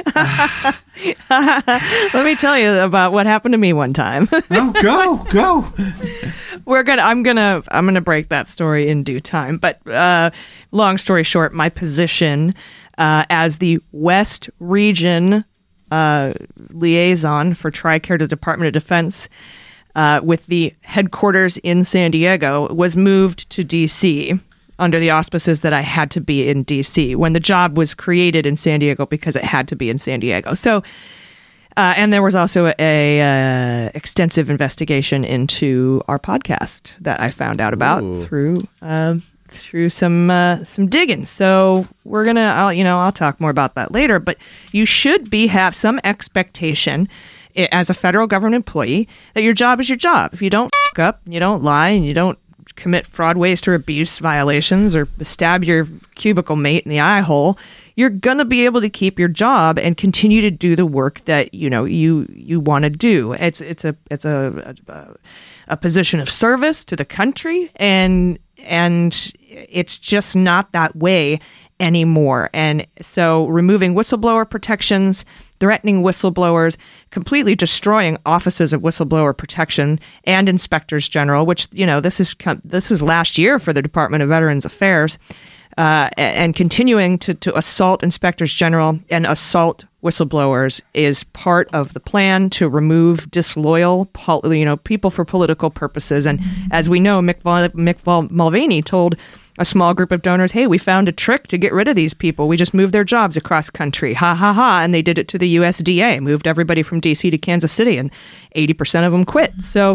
Let me tell you about what happened to me one time. Oh, go, go. We're gonna. I'm gonna. I'm gonna break that story in due time. But uh, long story short, my position uh, as the West Region uh, liaison for TRICARE to the Department of Defense, uh, with the headquarters in San Diego, was moved to D C under the auspices that I had to be in D C when the job was created in San Diego because it had to be in San Diego. So, uh, and there was also a uh, extensive investigation into our podcast that I found out about Ooh. through uh, through some uh, some digging. So we're gonna, I'll, you know, I'll talk more about that later. But you should be have some expectation as a federal government employee that your job is your job. If you don't f- up, you don't lie, and you don't commit fraud, waste, or abuse violations or stab your cubicle mate in the eye hole, you're going to be able to keep your job and continue to do the work that, you know, you you want to do. It's it's a it's a, a a position of service to the country, and and it's just not that way anymore. And so removing whistleblower protections, threatening whistleblowers, completely destroying offices of whistleblower protection and inspectors general, which, you know, this is this was last year for the Department of Veterans Affairs, uh, and continuing to, to assault inspectors general and assault whistleblowers is part of the plan to remove disloyal, you know, people for political purposes. And as we know, Mick, Mick Mulvaney told a small group of donors, hey, we found a trick to get rid of these people. We just moved their jobs across country. Ha, ha, ha. And they did it to the U S D A, moved everybody from D C to Kansas City, and eighty percent of them quit. So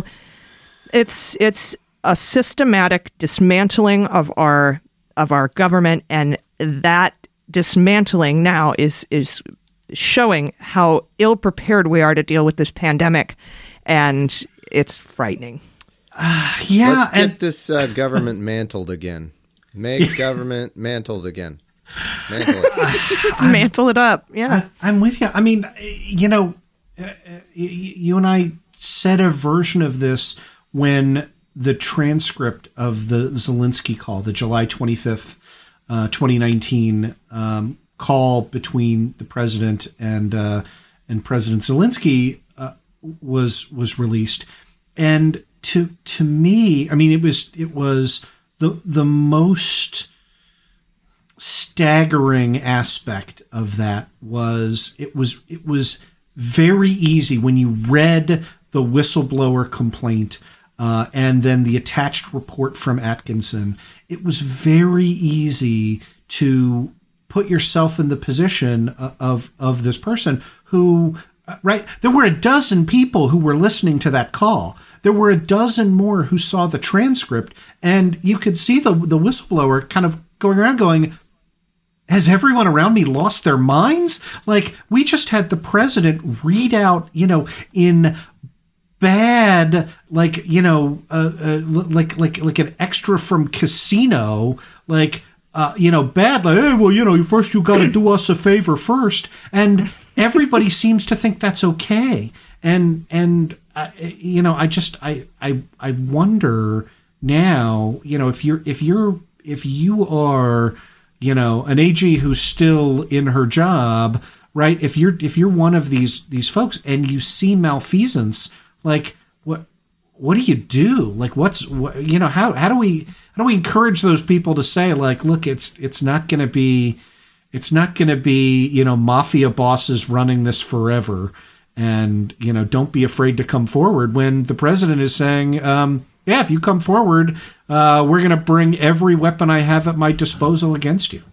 it's it's a systematic dismantling of our of our government, and that dismantling now is is showing how ill-prepared we are to deal with this pandemic, and it's frightening. Uh, yeah. Let's get and- this uh, government mantled again. Make government mantled again. Mantle it. Let's mantle it up. Yeah. I, I'm with you. I mean, you know, uh, you and I said a version of this when the transcript of the Zelensky call, the July twenty-fifth, uh, twenty nineteen um, call between the president and uh, and President Zelensky uh, was was released. And to to me, I mean, it was it was the the most staggering aspect of that was it was it was very easy when you read the whistleblower complaint uh, and then the attached report from Atkinson. It was very easy to put yourself in the position of of this person who, right? There were a dozen people who were listening to that call. There were a dozen more who saw the transcript, and you could see the the whistleblower kind of going around going, has everyone around me lost their minds? Like, we just had the president read out, you know, in bad, like, you know, uh, uh, like like like an extra from Casino, like, uh, you know, bad, like, hey, well, you know, first you got to do us a favor first, and everybody seems to think that's okay, and and. Uh, you know, I just I, I I wonder now, you know, if you're if you're if you are, you know, an A G who's still in her job, right? If you're if you're one of these these folks and you see malfeasance, like what what do you do? Like what's what, you know, how how do we how do we encourage those people to say, like, look, it's it's not going to be it's not going to be, you know, mafia bosses running this forever. And, you know, don't be afraid to come forward when the president is saying, um, yeah, if you come forward, uh, we're going to bring every weapon I have at my disposal against you.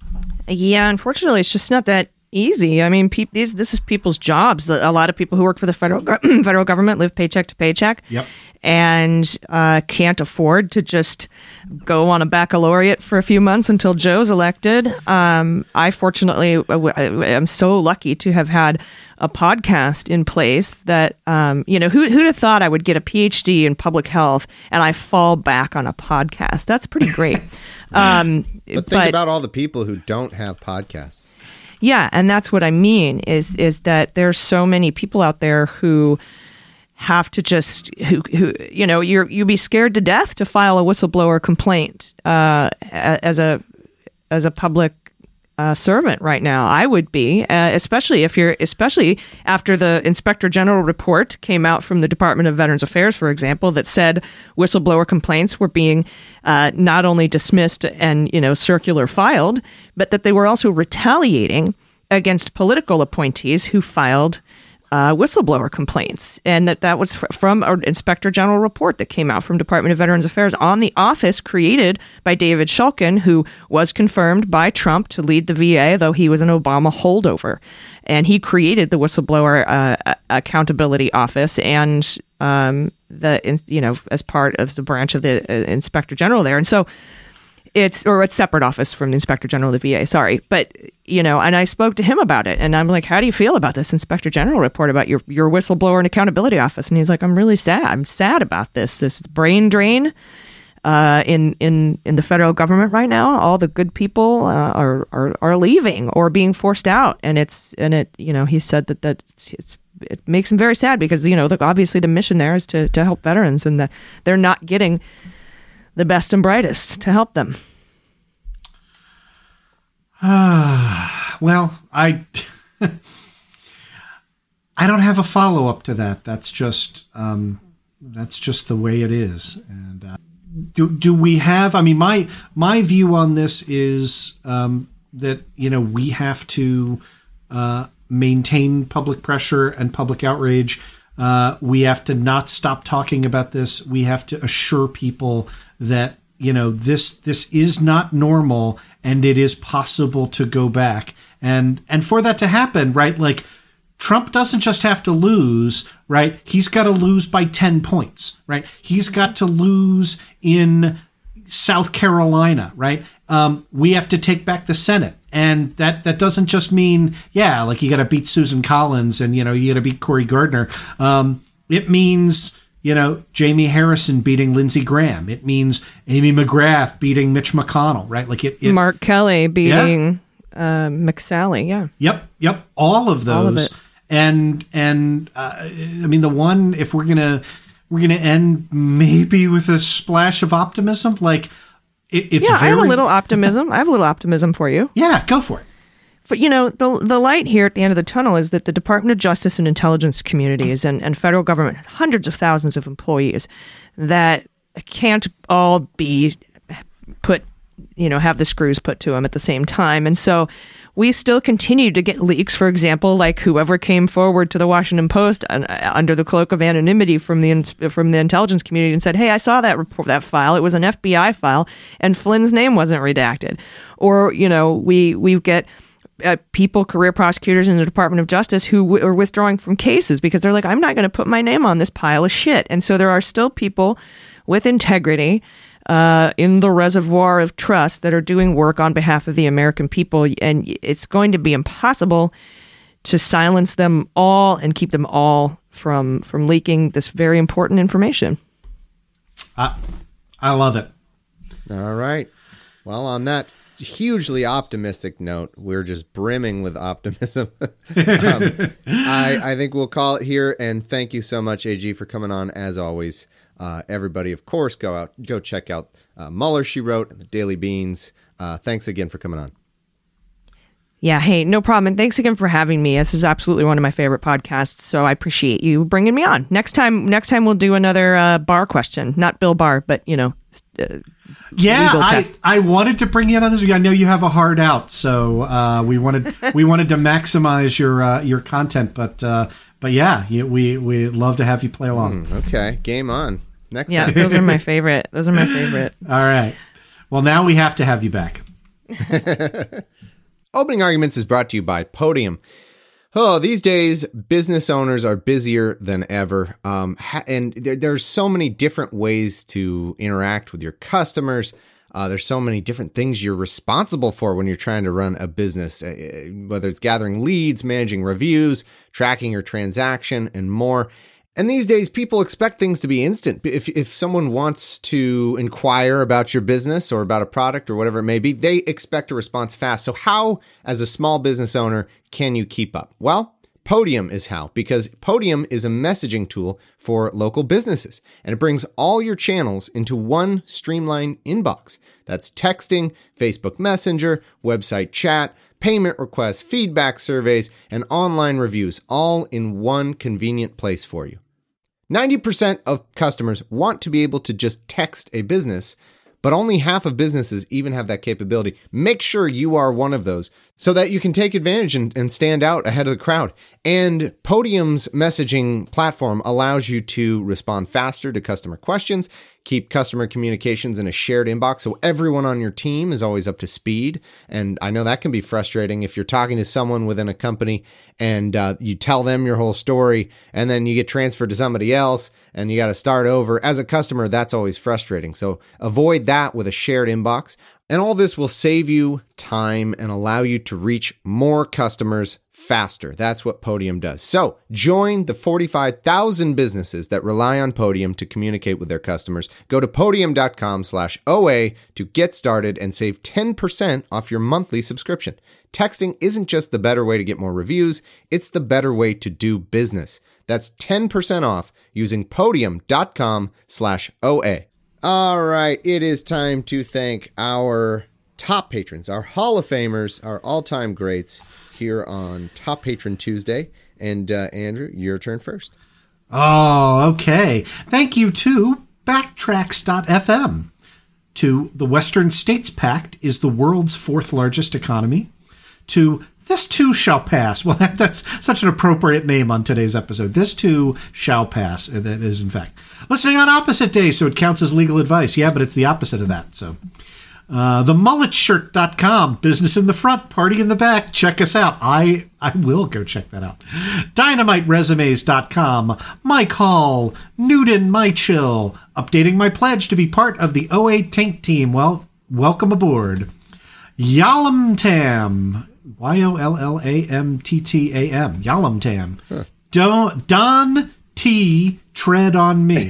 Yeah, unfortunately, it's just not that easy. I mean, pe- these, this is people's jobs. A lot of people who work for the federal go- federal government live paycheck to paycheck. Yep. And uh, can't afford to just go on a baccalaureate for a few months until Joe's elected. Um, I fortunately am so lucky to have had a podcast in place that, um, you know, who, who'd have thought I would get a P H D in public health and I fall back on a podcast? That's pretty great. um, but think but, about all the people who don't have podcasts. Yeah, and that's what I mean is is that there's so many people out there who have to just who who you know you're you'd be scared to death to file a whistleblower complaint uh, as a as a public uh, servant right now. I would be, uh, especially if you're especially after the Inspector General report came out from the Department of Veterans Affairs, for example, that said whistleblower complaints were being uh, not only dismissed and you know circular filed, but that they were also retaliating against political appointees who filed Uh, whistleblower complaints, and that that was fr- from an Inspector General report that came out from Department of Veterans Affairs on the office created by David Shulkin, who was confirmed by Trump to lead the V A, though he was an Obama holdover. And he created the Whistleblower uh, Accountability Office and um, the you know as part of the branch of the uh, Inspector General there. And so It's or it's separate office from the Inspector General of the V A. Sorry, but you know, and I spoke to him about it, and I'm like, "How do you feel about this Inspector General report about your your whistleblower and accountability office?" And he's like, "I'm really sad. I'm sad about this. This brain drain uh, in in in the federal government right now. All the good people uh, are, are are leaving or being forced out, and it's and it you know he said that that it's, it's it makes him very sad because you know the, obviously the mission there is to to help veterans, and that they're not getting the best and brightest to help them." Ah, well, I I don't have a follow up to that. That's just um, that's just the way it is. And uh, do do we have? I mean, my my view on this is um, that you know we have to uh, maintain public pressure and public outrage. Uh, we have to not stop talking about this. We have to assure people that you know this this is not normal and it is possible to go back. And and for that to happen, right? Like Trump doesn't just have to lose, right? He's got to lose by ten points, right? He's got to lose in South Carolina, right? Um, we have to take back the Senate. And that, that doesn't just mean, yeah, like you got to beat Susan Collins and, you know, you got to beat Cory Gardner. Um, it means, you know, Jamie Harrison beating Lindsey Graham. It means Amy McGrath beating Mitch McConnell, right? Like it. it Mark Kelly beating yeah. uh, McSally, yeah. Yep, yep. All of those. All of it. And, and uh, I mean, the one, if we're going to, we're going to end maybe with a splash of optimism, like, It, it's yeah, very... I have a little optimism. I have a little optimism for you. Yeah, go for it. But, you know, the the light here at the end of the tunnel is that the Department of Justice and intelligence communities and, and federal government has hundreds of thousands of employees that can't all be put, you know, have the screws put to them at the same time. And so we still continue to get leaks, for example, like whoever came forward to the Washington Post under the cloak of anonymity from the from the intelligence community and said, hey, I saw that report, that file. It was an F B I file and Flynn's name wasn't redacted. Or, you know, we, we get uh, people, career prosecutors in the Department of Justice who w- are withdrawing from cases because they're like, I'm not going to put my name on this pile of shit. And so there are still people with integrity Uh, in the reservoir of trust that are doing work on behalf of the American people. And it's going to be impossible to silence them all and keep them all from from leaking this very important information. I, I love it. All right. Well, on that hugely optimistic note, we're just brimming with optimism. um, I, I think we'll call it here. And thank you so much, A G, for coming on as always. Uh, everybody, of course, go out, go check out uh, Mueller, She Wrote, and the Daily Beans. Uh, thanks again for coming on. Yeah, hey, no problem. And thanks again for having me. This is absolutely one of my favorite podcasts, so I appreciate you bringing me on. Next time next time we'll do another uh, bar question. Not Bill Barr, but, you know, uh, yeah, legal I, test. I wanted to bring you in on this. I know you have a hard out, so uh, we wanted we wanted to maximize your uh, your content, but uh, but yeah, you, we we love to have you play along. Mm, okay, game on. Next yeah, time. those are my favorite. Those are my favorite. All right. Well, now we have to have you back. Opening Arguments is brought to you by Podium. Oh, these days, business owners are busier than ever. Um, ha- and there, there's so many different ways to interact with your customers. Uh, there's so many different things you're responsible for when you're trying to run a business, uh, whether it's gathering leads, managing reviews, tracking your transaction, and more. And these days, people expect things to be instant. If if someone wants to inquire about your business or about a product or whatever it may be, they expect a response fast. So how, as a small business owner, can you keep up? Well, Podium is how, because Podium is a messaging tool for local businesses, and it brings all your channels into one streamlined inbox. That's texting, Facebook Messenger, website chat, payment requests, feedback surveys, and online reviews, all in one convenient place for you. ninety percent of customers want to be able to just text a business, but only half of businesses even have that capability. Make sure you are one of those so that you can take advantage and, and stand out ahead of the crowd. And Podium's messaging platform allows you to respond faster to customer questions, keep customer communications in a shared inbox so everyone on your team is always up to speed. And I know that can be frustrating if you're talking to someone within a company and uh, you tell them your whole story and then you get transferred to somebody else and you got to start over. As a customer, that's always frustrating. So avoid that with a shared inbox. And all this will save you time and allow you to reach more customers faster. That's what Podium does. So join the forty-five thousand businesses that rely on Podium to communicate with their customers. Go to podium.com slash OA to get started and save ten percent off your monthly subscription. Texting isn't just the better way to get more reviews, it's the better way to do business. That's ten percent off using podium.com slash OA. All right, it is time to thank our top patrons, our Hall of Famers, our all-time greats here on Top Patron Tuesday. And uh, Andrew, your turn first. Oh, okay. Thank you to Backtracks dot f m. To the Western States Pact is the world's fourth largest economy. To This Too Shall Pass. Well, that, that's such an appropriate name on today's episode. This Too Shall Pass. And that is, in fact, listening on opposite day, so it counts as legal advice. Yeah, but it's the opposite of that. So, uh, the mullet shirt dot com. Business in the front, party in the back. Check us out. I I will go check that out. dynamite resumes dot com. Mike Hall. Newton Mychill. Updating my pledge to be part of the O A Tank team. Well, welcome aboard. Yallamtam. Y O L L A M T T A M. Yallamtam. Huh. Don, Don T. Tread on Me.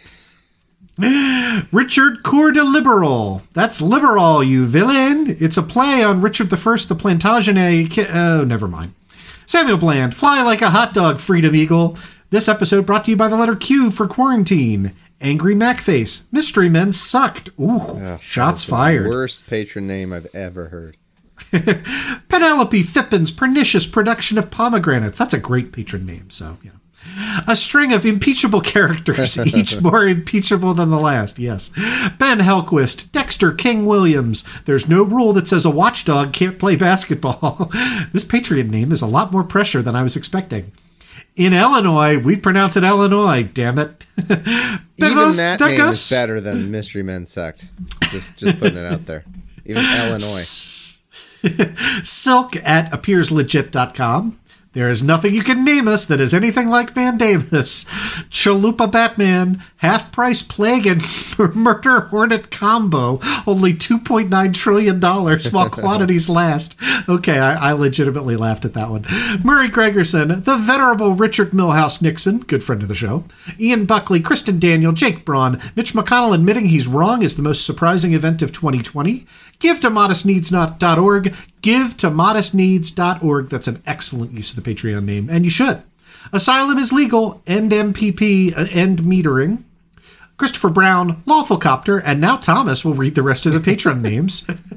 Richard Coeur de Liberal. That's liberal, you villain. It's a play on Richard the First, the Plantagenet. Ki- oh, never mind. Samuel Bland. Fly like a hot dog, Freedom Eagle. This episode brought to you by the letter Q for quarantine. Angry Macface. Mystery Men sucked. Ooh, oh, shots fired. The worst patron name I've ever heard. Penelope Phippin's Pernicious Production of Pomegranates. That's a great patron name, so, you know. A string of impeachable characters, each more impeachable than the last, yes. Ben Helquist, Dexter King Williams. There's no rule that says a watchdog can't play basketball. This Patreon name is a lot more pressure than I was expecting. In Illinois, we pronounce it Illinois, damn it. Even that name is better than Mystery Men Sucked. Just, just putting it out there. Even Illinois. Silk at appears legit dot com. There is nothing you can name us that is anything like Mandamus. Chalupa Batman, Half Price Plague, and Murder Hornet combo. Only two point nine trillion dollars while quantities last. Okay, I, I legitimately laughed at that one. Murray Gregerson, the venerable Richard Milhouse Nixon, good friend of the show. Ian Buckley, Kristen Daniel, Jake Braun, Mitch McConnell admitting he's wrong is the most surprising event of twenty twenty. Give to modest needs dot org. Give to modest needs dot org. That's an excellent use of the Patreon name, and you should. Asylum is legal. End M P P. Uh, end metering. Christopher Brown, Lawful Copter, and now Thomas will read the rest of the Patreon names.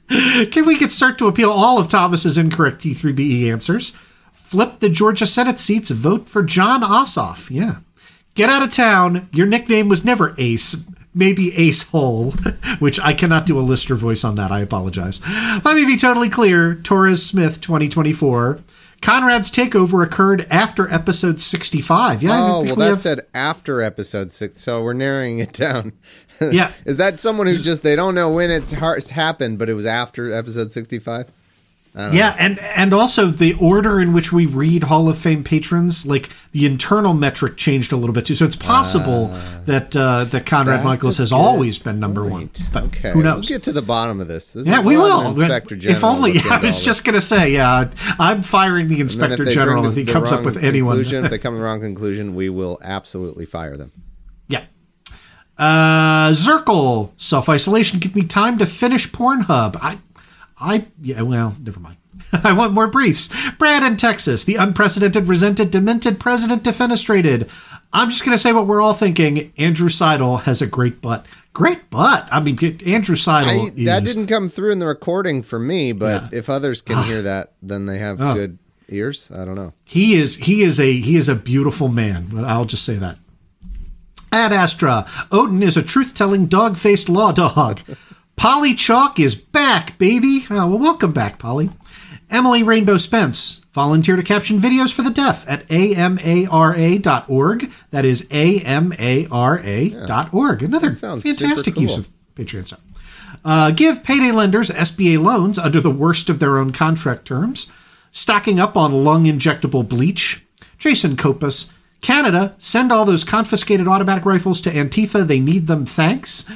Can we get start to appeal all of Thomas's incorrect T three B E answers? Flip the Georgia Senate seats. Vote for John Ossoff. Yeah. Get out of town. Your nickname was never Ace. Maybe Ace Hole, which I cannot do a Lister voice on that. I apologize. Let me be totally clear. Torres Smith, twenty twenty-four. Conrad's takeover occurred after episode sixty-five. Yeah. Oh, well, we that have... said after episode six, so we're narrowing it down. Yeah. Is that someone who just, they don't know when it happened, but it was after episode sixty-five? Yeah, know. and and also the order in which we read Hall of Fame patrons, like the internal metric changed a little bit too. So it's possible uh, that uh, that Conrad Michaels has always been number point. one. But okay. who knows? We'll get to the bottom of this. this yeah, we will. Inspector General if only. I was just going to say, yeah, I'm firing the Inspector if General the, if he the comes up with anyone. If they come to the wrong conclusion, we will absolutely fire them. Yeah. Uh, Zirkle, self-isolation. Give me time to finish Pornhub. I, I, yeah, well, never mind. I want more briefs. Brad in Texas, the unprecedented, resented, demented president defenestrated. I'm just going to say what we're all thinking. Andrew Seidel has a great butt. Great butt. I mean, Andrew Seidel I, is... That didn't come through in the recording for me, but Yeah. if others can hear that, then they have Oh. good ears. I don't know. He is he is a he is a beautiful man. I'll just say that. Ad Astra, Odin is a truth-telling dog-faced law dog. Polly Chalk is back, baby. Oh, well, welcome back, Polly. Emily Rainbow Spence, volunteer to caption videos for the deaf at A M A R A dot org. That is A M A R A dot org. Another fantastic cool. use of Patreon stuff. Uh, give payday lenders S B A loans under the worst of their own contract terms. Stocking up on lung injectable bleach. Jason Copas. Canada, send all those confiscated automatic rifles to Antifa. They need them, thanks.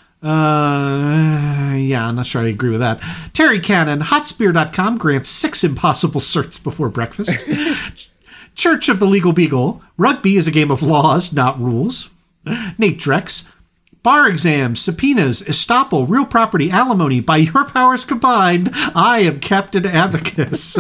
Uh, yeah, I'm not sure I agree with that. Terry Cannon, hotspear dot com grants six impossible certs before breakfast. Church of the Legal Beagle, rugby is a game of laws, not rules. Nate Drex, bar exams, subpoenas, estoppel, real property, alimony, by your powers combined, I am Captain Abacus.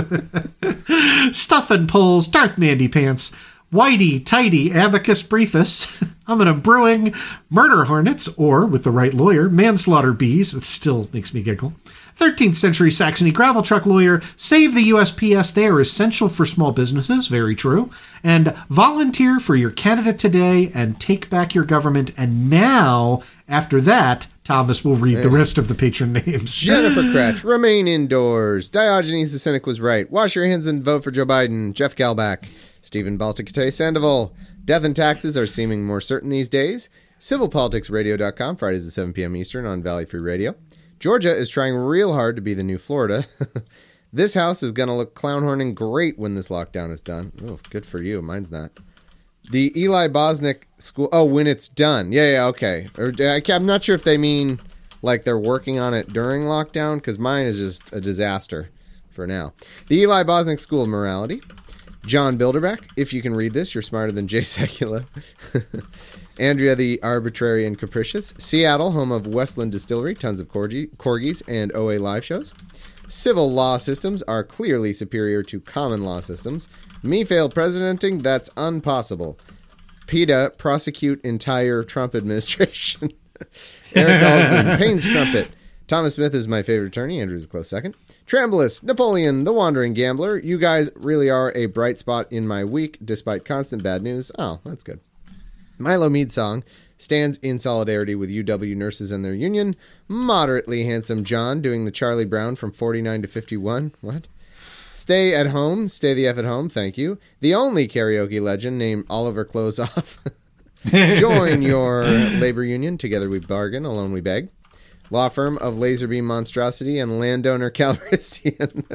Stuff and Poles, Darth Mandy Pants, Whitey, Tidy, Abacus Briefus, Omnium Brewing, Murder Hornets, or, with the right lawyer, Manslaughter Bees. It still makes me giggle. thirteenth century Saxony gravel truck lawyer, Save the U S P S. They are essential for small businesses. Very true. And volunteer for your Canada Today and take back your government. And now, after that, Thomas will read the rest of the patron names. Jennifer Cratch, remain indoors. Diogenes the Cynic was right. Wash your hands and vote for Joe Biden. Jeff Galback. Stephen Balticate Sandoval. Death and taxes are seeming more certain these days. civil politics radio dot com, Fridays at seven p.m. Eastern on Valley Free Radio. Georgia is trying real hard to be the new Florida. This house is going to look clown-horning great when this lockdown is done. Oh, good for you. Mine's not. The Eli Bosnick School. Oh, when it's done. Yeah, yeah, okay. Or, I'm not sure if they mean like they're working on it during lockdown, because mine is just a disaster for now. The Eli Bosnick School of Morality. John Bilderback. If you can read this, you're smarter than Jay Secula. Andrea the Arbitrary and Capricious. Seattle, home of Westland Distillery, tons of corgi, corgis, and O A live shows. Civil law systems are clearly superior to common law systems. Me fail presidenting, that's impossible. PETA, prosecute entire Trump administration. Eric Osmond, Payne's Trumpet. Thomas Smith is my favorite attorney. Andrew's a close second. Trambolus, Napoleon, the Wandering Gambler. You guys really are a bright spot in my week, despite constant bad news. Oh, that's good. Milo Mead Song stands in solidarity with U W nurses and their union. Moderately handsome John doing the Charlie Brown from forty-nine to fifty-one. What? Stay at home. Stay the F at home. Thank you. The only karaoke legend named Oliver Closeoff. Join your labor union. Together we bargain. Alone we beg. Law firm of Laserbeam Monstrosity and landowner Calrissian.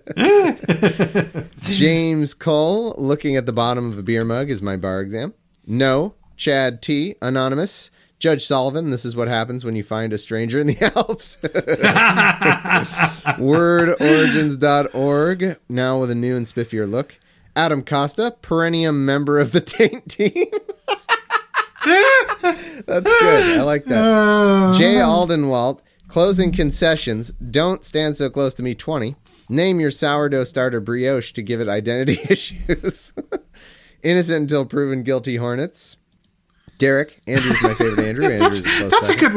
James Cole, looking at the bottom of a beer mug is my bar exam. No. Chad T. Anonymous. Judge Sullivan, this is what happens when you find a stranger in the Alps. word origins dot org, now with a new and spiffier look. Adam Costa, perennium member of the Taint Team. That's good. I like that. Jay Aldenwalt, closing concessions. Don't stand so close to me, twenty. Name your sourdough starter brioche to give it identity issues. Innocent until proven guilty Hornets. Derek. Andrew's my favorite Andrew. Andrew's that's a close that's second. a good one.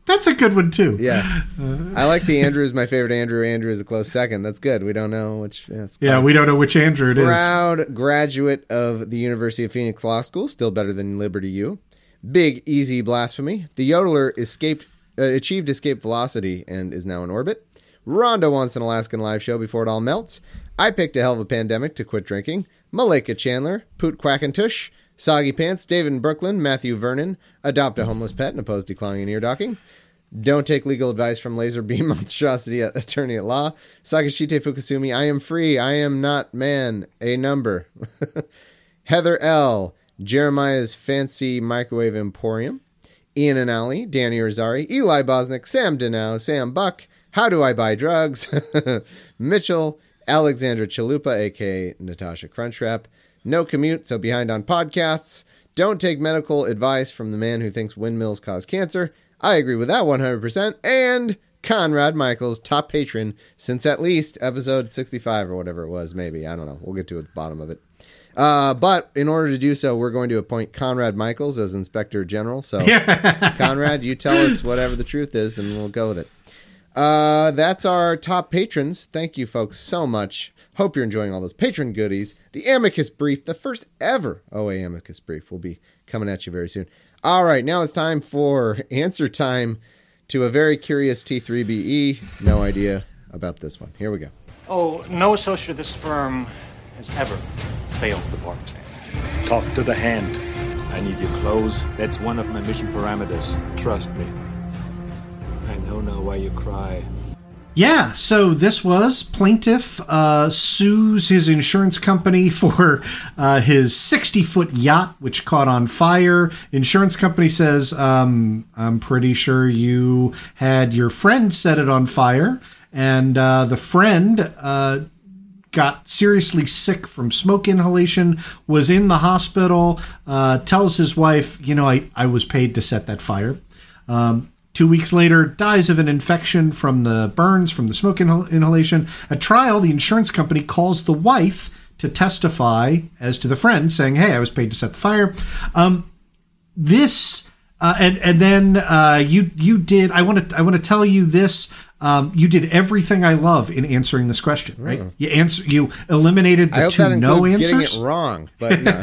That's a good one, too. Yeah. I like the Andrew is my favorite Andrew. Andrew is a close second. That's good. We don't know which. Yeah, yeah we don't know which Andrew it Proud is. Proud graduate of the University of Phoenix Law School. Still better than Liberty U. Big, easy blasphemy. The yodeler escaped, uh, achieved escape velocity and is now in orbit. Rhonda wants an Alaskan live show before it all melts. I picked a hell of a pandemic to quit drinking. Malika Chandler. Poot Quackintush. Soggy Pants, David in Brooklyn, Matthew Vernon, adopt a homeless pet and oppose declining and ear docking. Don't take legal advice from Laser Beam Monstrosity Attorney at Law. Sakashite Fukusumi, I am free, I am not man, a number. Heather L., Jeremiah's Fancy Microwave Emporium, Ian and Ali, Danny Rosari, Eli Bosnick, Sam Denow, Sam Buck, How Do I Buy Drugs, Mitchell, Alexandra Chalupa, a k a. Natasha Crunchwrap, No commute, so behind on podcasts. Don't take medical advice from the man who thinks windmills cause cancer. I agree with that one hundred percent. And Conrad Michaels, top patron since at least episode sixty-five or whatever it was, maybe. I don't know. We'll get to the bottom of it. Uh, but in order to do so, we're going to appoint Conrad Michaels as Inspector General. So, Conrad, you tell us whatever the truth is, and we'll go with it. Uh, that's our top patrons. Thank you, folks, so much. Hope you're enjoying all those patron goodies. The Amicus Brief, the first ever O A Amicus Brief, will be coming at you very soon. All right, now it's time for answer time to a very curious T three B E. No idea about this one. Here we go. Oh, no associate of this firm has ever failed the bar exam. Talk to the hand. I need your clothes. That's one of my mission parameters. Trust me. I know now why you cry. Yeah, so this was plaintiff uh, sues his insurance company for uh, his sixty-foot yacht, which caught on fire. Insurance company says, um, I'm pretty sure you had your friend set it on fire. And uh, the friend uh, got seriously sick from smoke inhalation, was in the hospital, uh, tells his wife, you know, I, I was paid to set that fire. Um Two weeks later, dies of an infection from the burns from the smoke inhal- inhalation. At trial, the insurance company calls the wife to testify as to the friend, saying, hey, I was paid to set the fire. Um, this, uh, and and then uh, you you did, I want to I want to tell you this, um, you did everything I love in answering this question, right? Mm. You answer, you eliminated the I hope two that no includes answers. Getting it wrong, but no.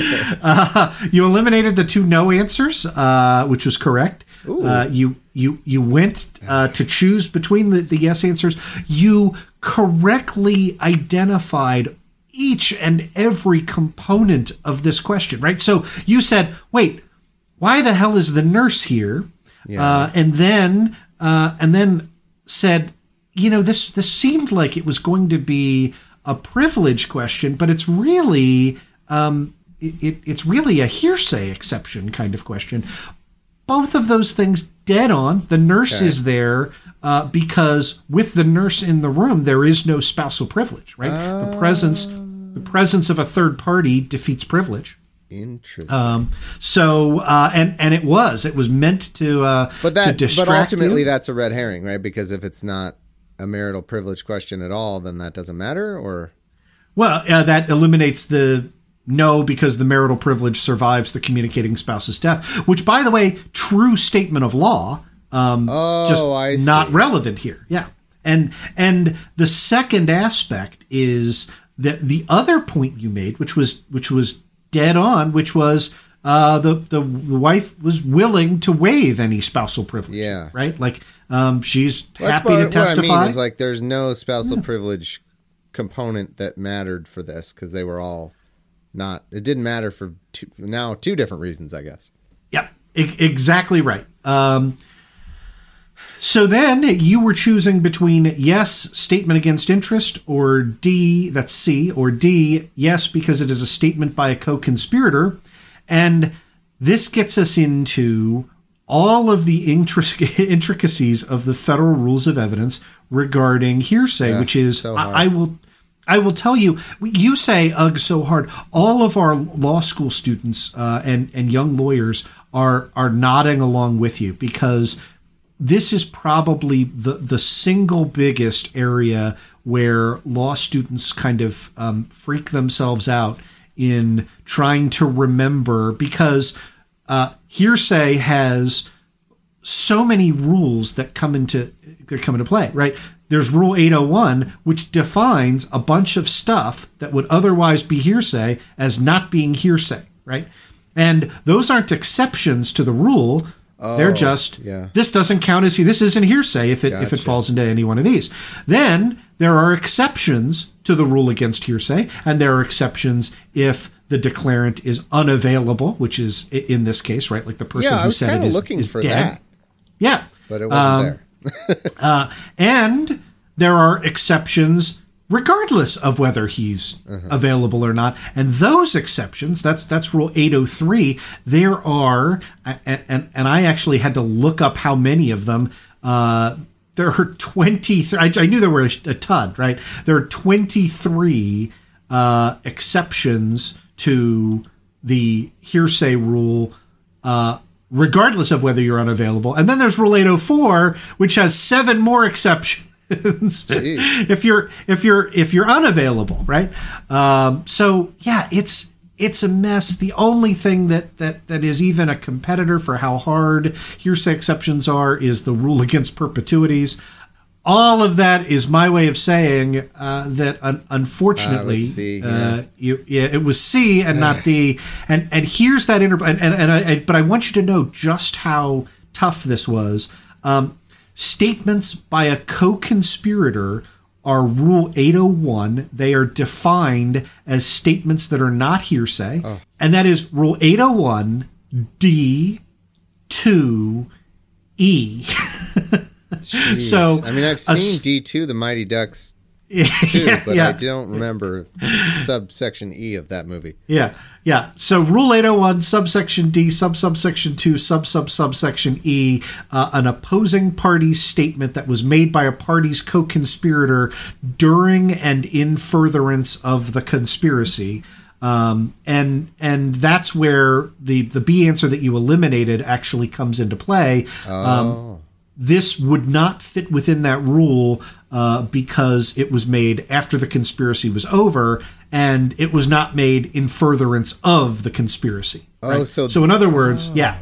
uh, you eliminated the two no answers, uh, which was correct. Uh, you you you went uh, to choose between the, the yes answers. You correctly identified each and every component of this question, right? So you said, wait, why the hell is the nurse here? Yeah. Uh, and then uh, and then said, you know, this this seemed like it was going to be a privilege question, but it's really um, it, it, it's really a hearsay exception kind of question. Both of those things dead on. The nurse okay. is there uh, because with the nurse in the room, there is no spousal privilege, right? Uh, the presence the presence of a third party defeats privilege. Interesting. Um, so, uh, and and it was it was meant to uh, but that to distract but ultimately you. That's a red herring, right? Because if it's not a marital privilege question at all, then that doesn't matter. Or well, uh, that eliminates the. No, because the marital privilege survives the communicating spouse's death, which, by the way, true statement of law, um, oh, just I see. Not relevant here. Yeah. And and the second aspect is that the other point you made, which was which was dead on, which was uh, the, the wife was willing to waive any spousal privilege. Yeah. Right? Like um, she's well, happy what, to testify. What I mean is like there's no spousal yeah. privilege component that mattered for this because they were all... Not, it didn't matter for two, now two different reasons, I guess. Yep, e- exactly right. Um, so then you were choosing between yes, statement against interest, or D, that's C, or D, yes, because it is a statement by a co-conspirator. And this gets us into all of the intric- intricacies of the federal rules of evidence regarding hearsay, yeah, which is, so I, I will... I will tell you, you say ugh so hard. All of our law school students uh, and, and young lawyers are are nodding along with you because this is probably the, the single biggest area where law students kind of um, freak themselves out in trying to remember because uh, hearsay has so many rules that come into that come into play, right? There's Rule eight oh one, which defines a bunch of stuff that would otherwise be hearsay as not being hearsay, right? And those aren't exceptions to the rule. Oh, They're just, yeah. this doesn't count as, this isn't hearsay if it if it Gotcha. falls into any one of these. Then there are exceptions to the rule against hearsay, and there are exceptions if the declarant is unavailable, which is i- in this case, right? Like the person Yeah, I who was said it kinda is, looking is for dead. that. Yeah. But it wasn't Um, there. uh, and there are exceptions regardless of whether he's Uh-huh. available or not. And those exceptions, that's that's Rule eight oh three, there are, and, and, and I actually had to look up how many of them. Uh, there are twenty-three, I, I knew there were a, a ton, right? There are twenty-three uh, exceptions to the hearsay rule, uh, regardless of whether you're unavailable. And then there's Rule eight oh four, which has seven more exceptions. if you're if you're if you're unavailable, right? Um, so yeah, it's it's a mess. The only thing that that that is even a competitor for how hard hearsay exceptions are is the rule against perpetuities. All of that is my way of saying uh, that un- unfortunately, Uh, it was C, uh, yeah. you, yeah, it was C and not D. And and here's that inter. And and, and I, I, but I want you to know just how tough this was. Um, Statements by a co-conspirator are Rule eight oh one. They are defined as statements that are not hearsay. Oh. And that is Rule eight oh one D two E. Jeez. So I mean, I've a seen s- D two, The Mighty Ducks too, Yeah, but yeah. I don't remember subsection E of that movie. Yeah, yeah. So Rule eight oh one, subsection D, sub subsection two, sub sub subsection E, uh, an opposing party's statement that was made by a party's co-conspirator during and in furtherance of the conspiracy. Um, and and that's where the, the B answer that you eliminated actually comes into play. Oh. Um, this would not fit within that rule uh, because it was made after the conspiracy was over, and it was not made in furtherance of the conspiracy. Oh, right? so- so in other words, yeah,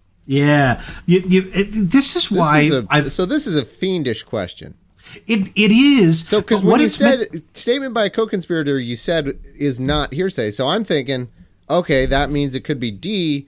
yeah. You, you, it, this is This why is a- I've, so this is a fiendish question. it it is. So because but when you it's said meant- statement by a co-conspirator, you said is not hearsay. So I'm thinking, okay, that means it could be D,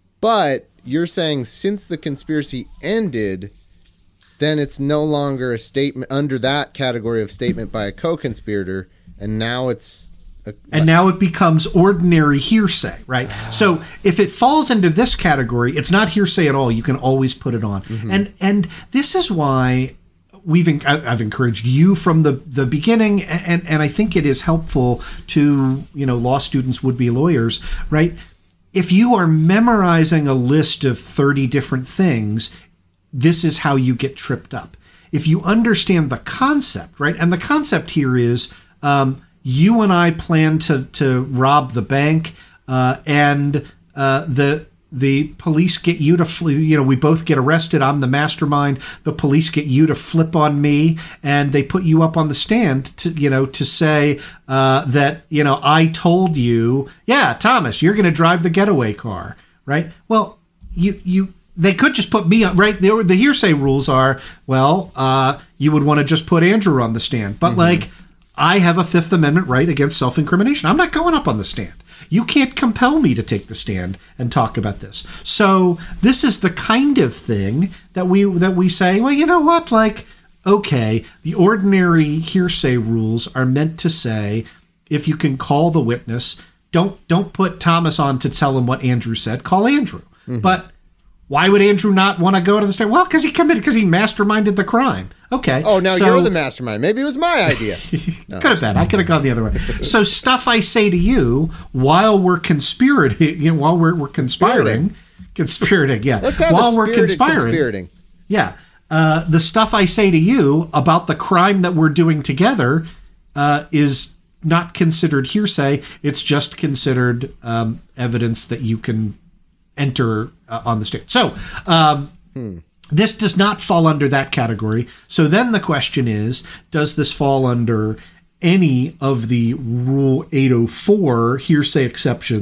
but you're saying since the conspiracy ended, then it's no longer a statement under that category of statement by a co-conspirator, and now it's a, and now it becomes ordinary hearsay, right? So if it falls into this category, it's not hearsay at all. You can always put it on. Mm-hmm. And and this is why we've en- I- I've encouraged you from the, the beginning, and and I think it is helpful to, you know, law students, would-be lawyers, right? If you are memorizing a list of thirty different things, this is how you get tripped up. If you understand the concept, right? And the concept here is um, you and I plan to to rob the bank, uh, and uh, the the police get you to fl- you know we both get arrested. I'm the mastermind. The police get you to flip on me, and they put you up on the stand to you know to say uh, that you know I told you, yeah, Thomas, you're going to drive the getaway car, right? Well, you you. They could just put me on, right? The, the hearsay rules are, well, uh, you would want to just put Andrew on the stand. But, Mm-hmm. like, I have a Fifth Amendment right against self-incrimination. I'm not going up on the stand. You can't compel me to take the stand and talk about this. So this is the kind of thing that we that we say, well, you know what? Like, okay, the ordinary hearsay rules are meant to say, if you can call the witness, don't don't put Thomas on to tell him what Andrew said. Call Andrew. Mm-hmm. But why would Andrew not want to go to the stand? Well, because he committed, because he masterminded the crime. Okay. oh, now so- you're the mastermind. Maybe it was my idea. No. Could have been. I could have gone the other way. So stuff I say to you while we're conspirating, you know, while we're, we're conspiring, conspirating, yeah. Let's have while a we're spirited conspiring, conspirating. yeah. Uh, the stuff I say to you about the crime that we're doing together uh, is not considered hearsay. It's just considered um, evidence that you can enter uh, on the stand. So um, Hmm. this does not fall under that category. So then the question is, does this fall under any of the Rule eight oh four hearsay exceptions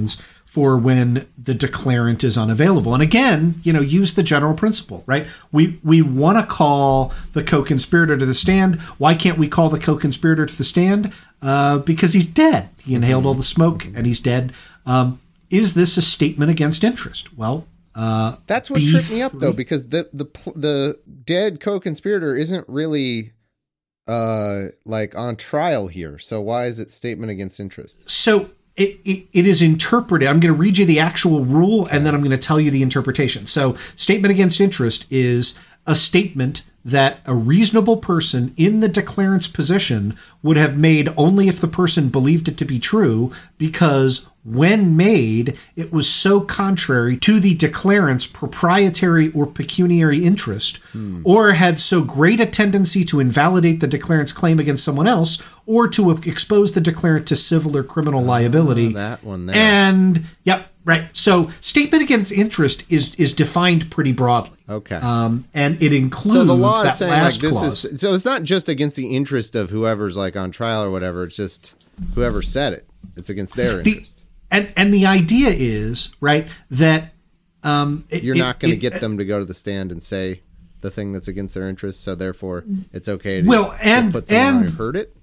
for when the declarant is unavailable. And again, you know, use the general principle, right? We we want to call the co-conspirator to the stand. Why can't we call the co-conspirator to the stand? Uh, because he's dead. He inhaled all the smoke and he's dead. Um, is this a statement against interest? Well, uh, that's what B tripped me up, three though, because the the the dead co-conspirator isn't really uh, like on trial here. So why is it statement against interest? So it, it, it is interpreted. I'm going to read you the actual rule, and then I'm going to tell you the interpretation. So statement against interest is a statement that a reasonable person in the declarant's position would have made only if the person believed it to be true, because when made, it was so contrary to the declarant's proprietary or pecuniary interest, hmm. or had so great a tendency to invalidate the declarant's claim against someone else, or to expose the declarant to civil or criminal liability. Oh, that one there. And, yep, right. So statement against interest is is defined pretty broadly. Okay. Um, and it includes so the law that is saying last like this clause. is so it's not just against the interest of whoever's like on trial or whatever. It's just whoever said it. It's against their the, interest. And and the idea is, right, that um, it, you're it, not going to it, get them to go to the stand and say the thing that's against their interest. So therefore, it's okay to, well, and, to put someone and, who heard it.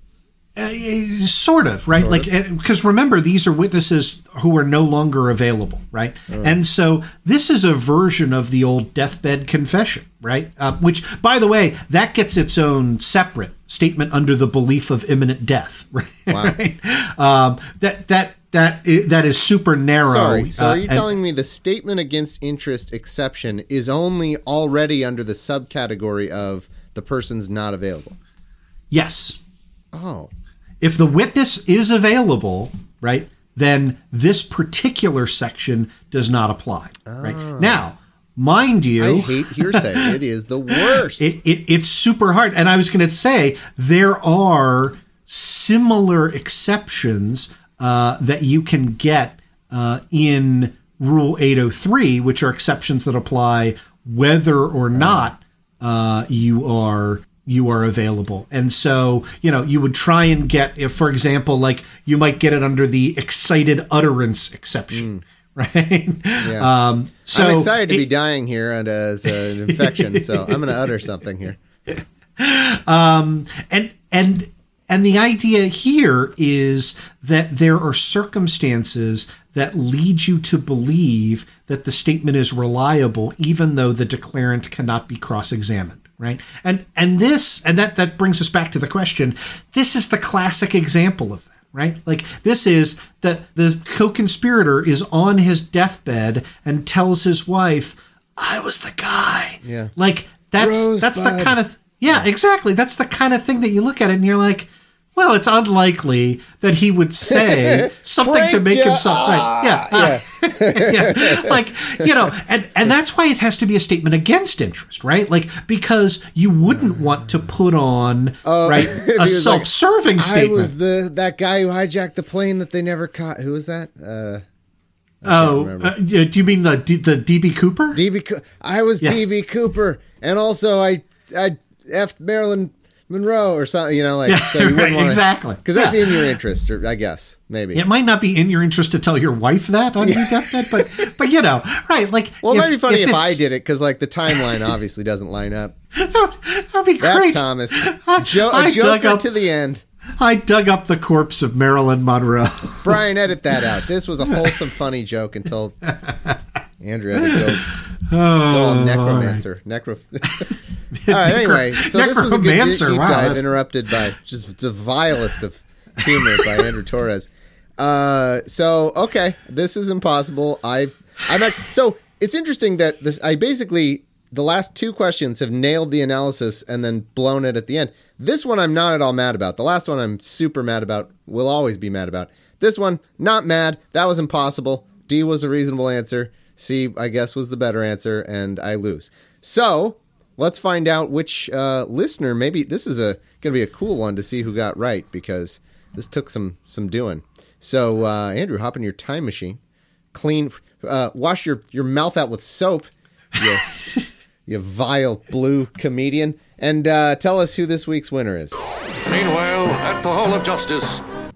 Uh, sort of, right? Sort like, because remember, these are witnesses who are no longer available, right? Oh. And so this is a version of the old deathbed confession, right? Uh, which, by the way, that gets its own separate statement under the belief of imminent death, right? Wow. right? Um, that that that that is super narrow. Sorry, so uh, are you and, telling me the statement against interest exception is only already under the subcategory of the person's not available? Yes. Oh. If the witness is available, right, then this particular section does not apply. Oh. Right now, mind you, I hate hearsay. It is the worst. It, it, it's super hard. And I was going to say there are similar exceptions uh, that you can get uh, in Rule eight oh three, which are exceptions that apply whether or not uh, you are. you are available. And so, you know, you would try and get, if, for example, like you might get it under the excited utterance exception, mm. right? Yeah. Um, so I'm excited to it, be dying here and as an infection, so I'm going to utter something here. Um, and, and, and the idea here is that there are circumstances that lead you to believe that the statement is reliable, even though the declarant cannot be cross-examined. Right. And and this and that that brings us back to the question. This is the classic example of that. Right. Like this is the the co-conspirator is on his deathbed and tells his wife, I was the guy. Yeah. Like that's Rosebud. that's the kind of. Yeah, exactly. That's the kind of thing that you look at it and you're like, well, it's unlikely that he would say something to make himself right. Yeah. Uh, yeah. yeah. Like, you know, and, and that's why it has to be a statement against interest, right? Like, because you wouldn't want to put on, uh, right, a self-serving like, statement. I was the that guy who hijacked the plane that they never caught. Who was that? Uh, oh, uh, do you mean the D, the D B Cooper? D B Co- I was yeah. D B Cooper. And also I, I effed Marilyn Monroe or something, you know, like, yeah, so you wouldn't right, want exactly. Because that's yeah. in your interest, or I guess, maybe. It might not be in your interest to tell your wife that on your deathbed, but, but, you know, right, like. Well, it if, might be funny if, if I did it, because, like, the timeline obviously doesn't line up. That would be Rap great. Thomas. I, Jo- I a Joker up, to the end. I dug up the corpse of Marilyn Monroe. Brian, edit that out. This was a wholesome, funny joke until Andrew had to go, oh, go all necromancer. All right. Necro. All right, anyway, so this was a good deep, deep wow, dive that's... interrupted by just the vilest of humor by Andrew Torres. Uh, so, okay, this is impossible. I, I'm not, so it's interesting that this, I basically, the last two questions have nailed the analysis and then blown it at the end. This one I'm not at all mad about. The last one I'm super mad about, will always be mad about. This one, not mad. That was impossible. D was a reasonable answer. C, I guess, was the better answer, and I lose. So, let's find out which uh, listener, maybe this is a going to be a cool one to see who got right, because this took some some doing. So, uh, Andrew, hop in your time machine, clean, uh, wash your, your mouth out with soap, you, you vile blue comedian, and uh, tell us who this week's winner is. Meanwhile, at the Hall of Justice.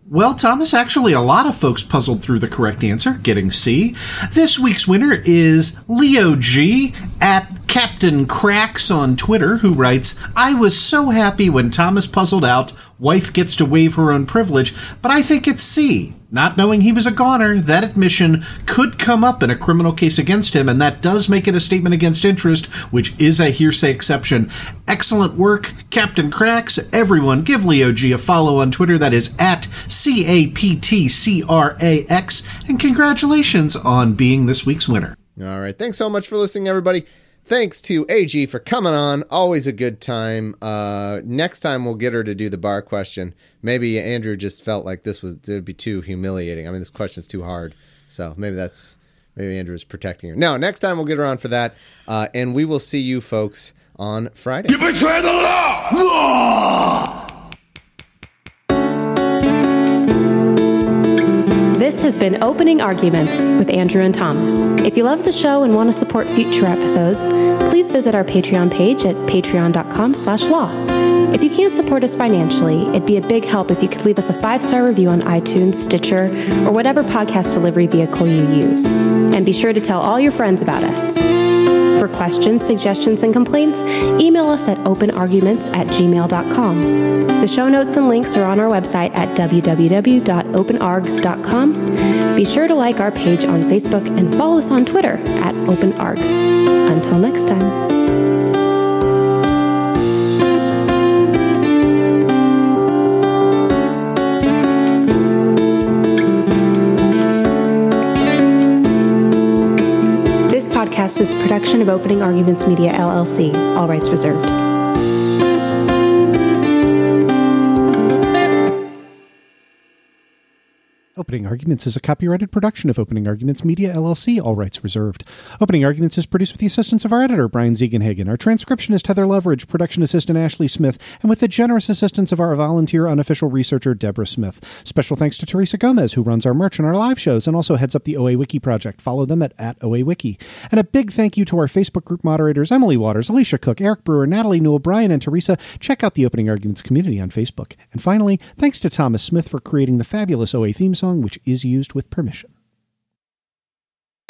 Well, Thomas, actually, a lot of folks puzzled through the correct answer, getting C. This week's winner is Leo G. at Captain Cracks on Twitter, who writes, I was so happy when Thomas puzzled out wife gets to waive her own privilege, but I think it's C. Not knowing he was a goner, that admission could come up in a criminal case against him, and that does make it a statement against interest, which is a hearsay exception. Excellent work, Captain Cracks. Everyone, give Leo G a follow on Twitter. That is at C A P T C R A X, and congratulations on being this week's winner. All right. Thanks so much for listening, everybody. Thanks to A G for coming on. Always a good time. Uh, next time we'll get her to do the bar question. Maybe Andrew just felt like this was it would be too humiliating. I mean, this question's too hard. So maybe that's maybe Andrew is protecting her. No, next time we'll get her on for that. Uh, and we will see you folks on Friday. You betray the law! Law! This has been Opening Arguments with Andrew and Thomas. If you love the show and want to support future episodes, please visit our Patreon page at patreon.com slash law. If you can't support us financially, it'd be a big help if you could leave us a five-star review on iTunes, Stitcher, or whatever podcast delivery vehicle you use. And be sure to tell all your friends about us. For questions, suggestions, and complaints, email us at openarguments at gmail dot com. The show notes and links are on our website at w w w dot open args dot com. Be sure to like our page on Facebook and follow us on Twitter at openargs. Until next time. Podcast is a production of Opening Arguments Media, L L C. All rights reserved. Opening Arguments is a copyrighted production of Opening Arguments Media, L L C, all rights reserved. Opening Arguments is produced with the assistance of our editor, Brian Ziegenhagen, our transcriptionist, Heather Loveridge, production assistant, Ashley Smith, and with the generous assistance of our volunteer unofficial researcher, Deborah Smith. Special thanks to Teresa Gomez, who runs our merch and our live shows and also heads up the O A Wiki project. Follow them at, at O A Wiki. And a big thank you to our Facebook group moderators, Emily Waters, Alicia Cook, Eric Brewer, Natalie Newell, Brian, and Teresa. Check out the Opening Arguments community on Facebook. And finally, thanks to Thomas Smith for creating the fabulous O A theme song, which is used with permission.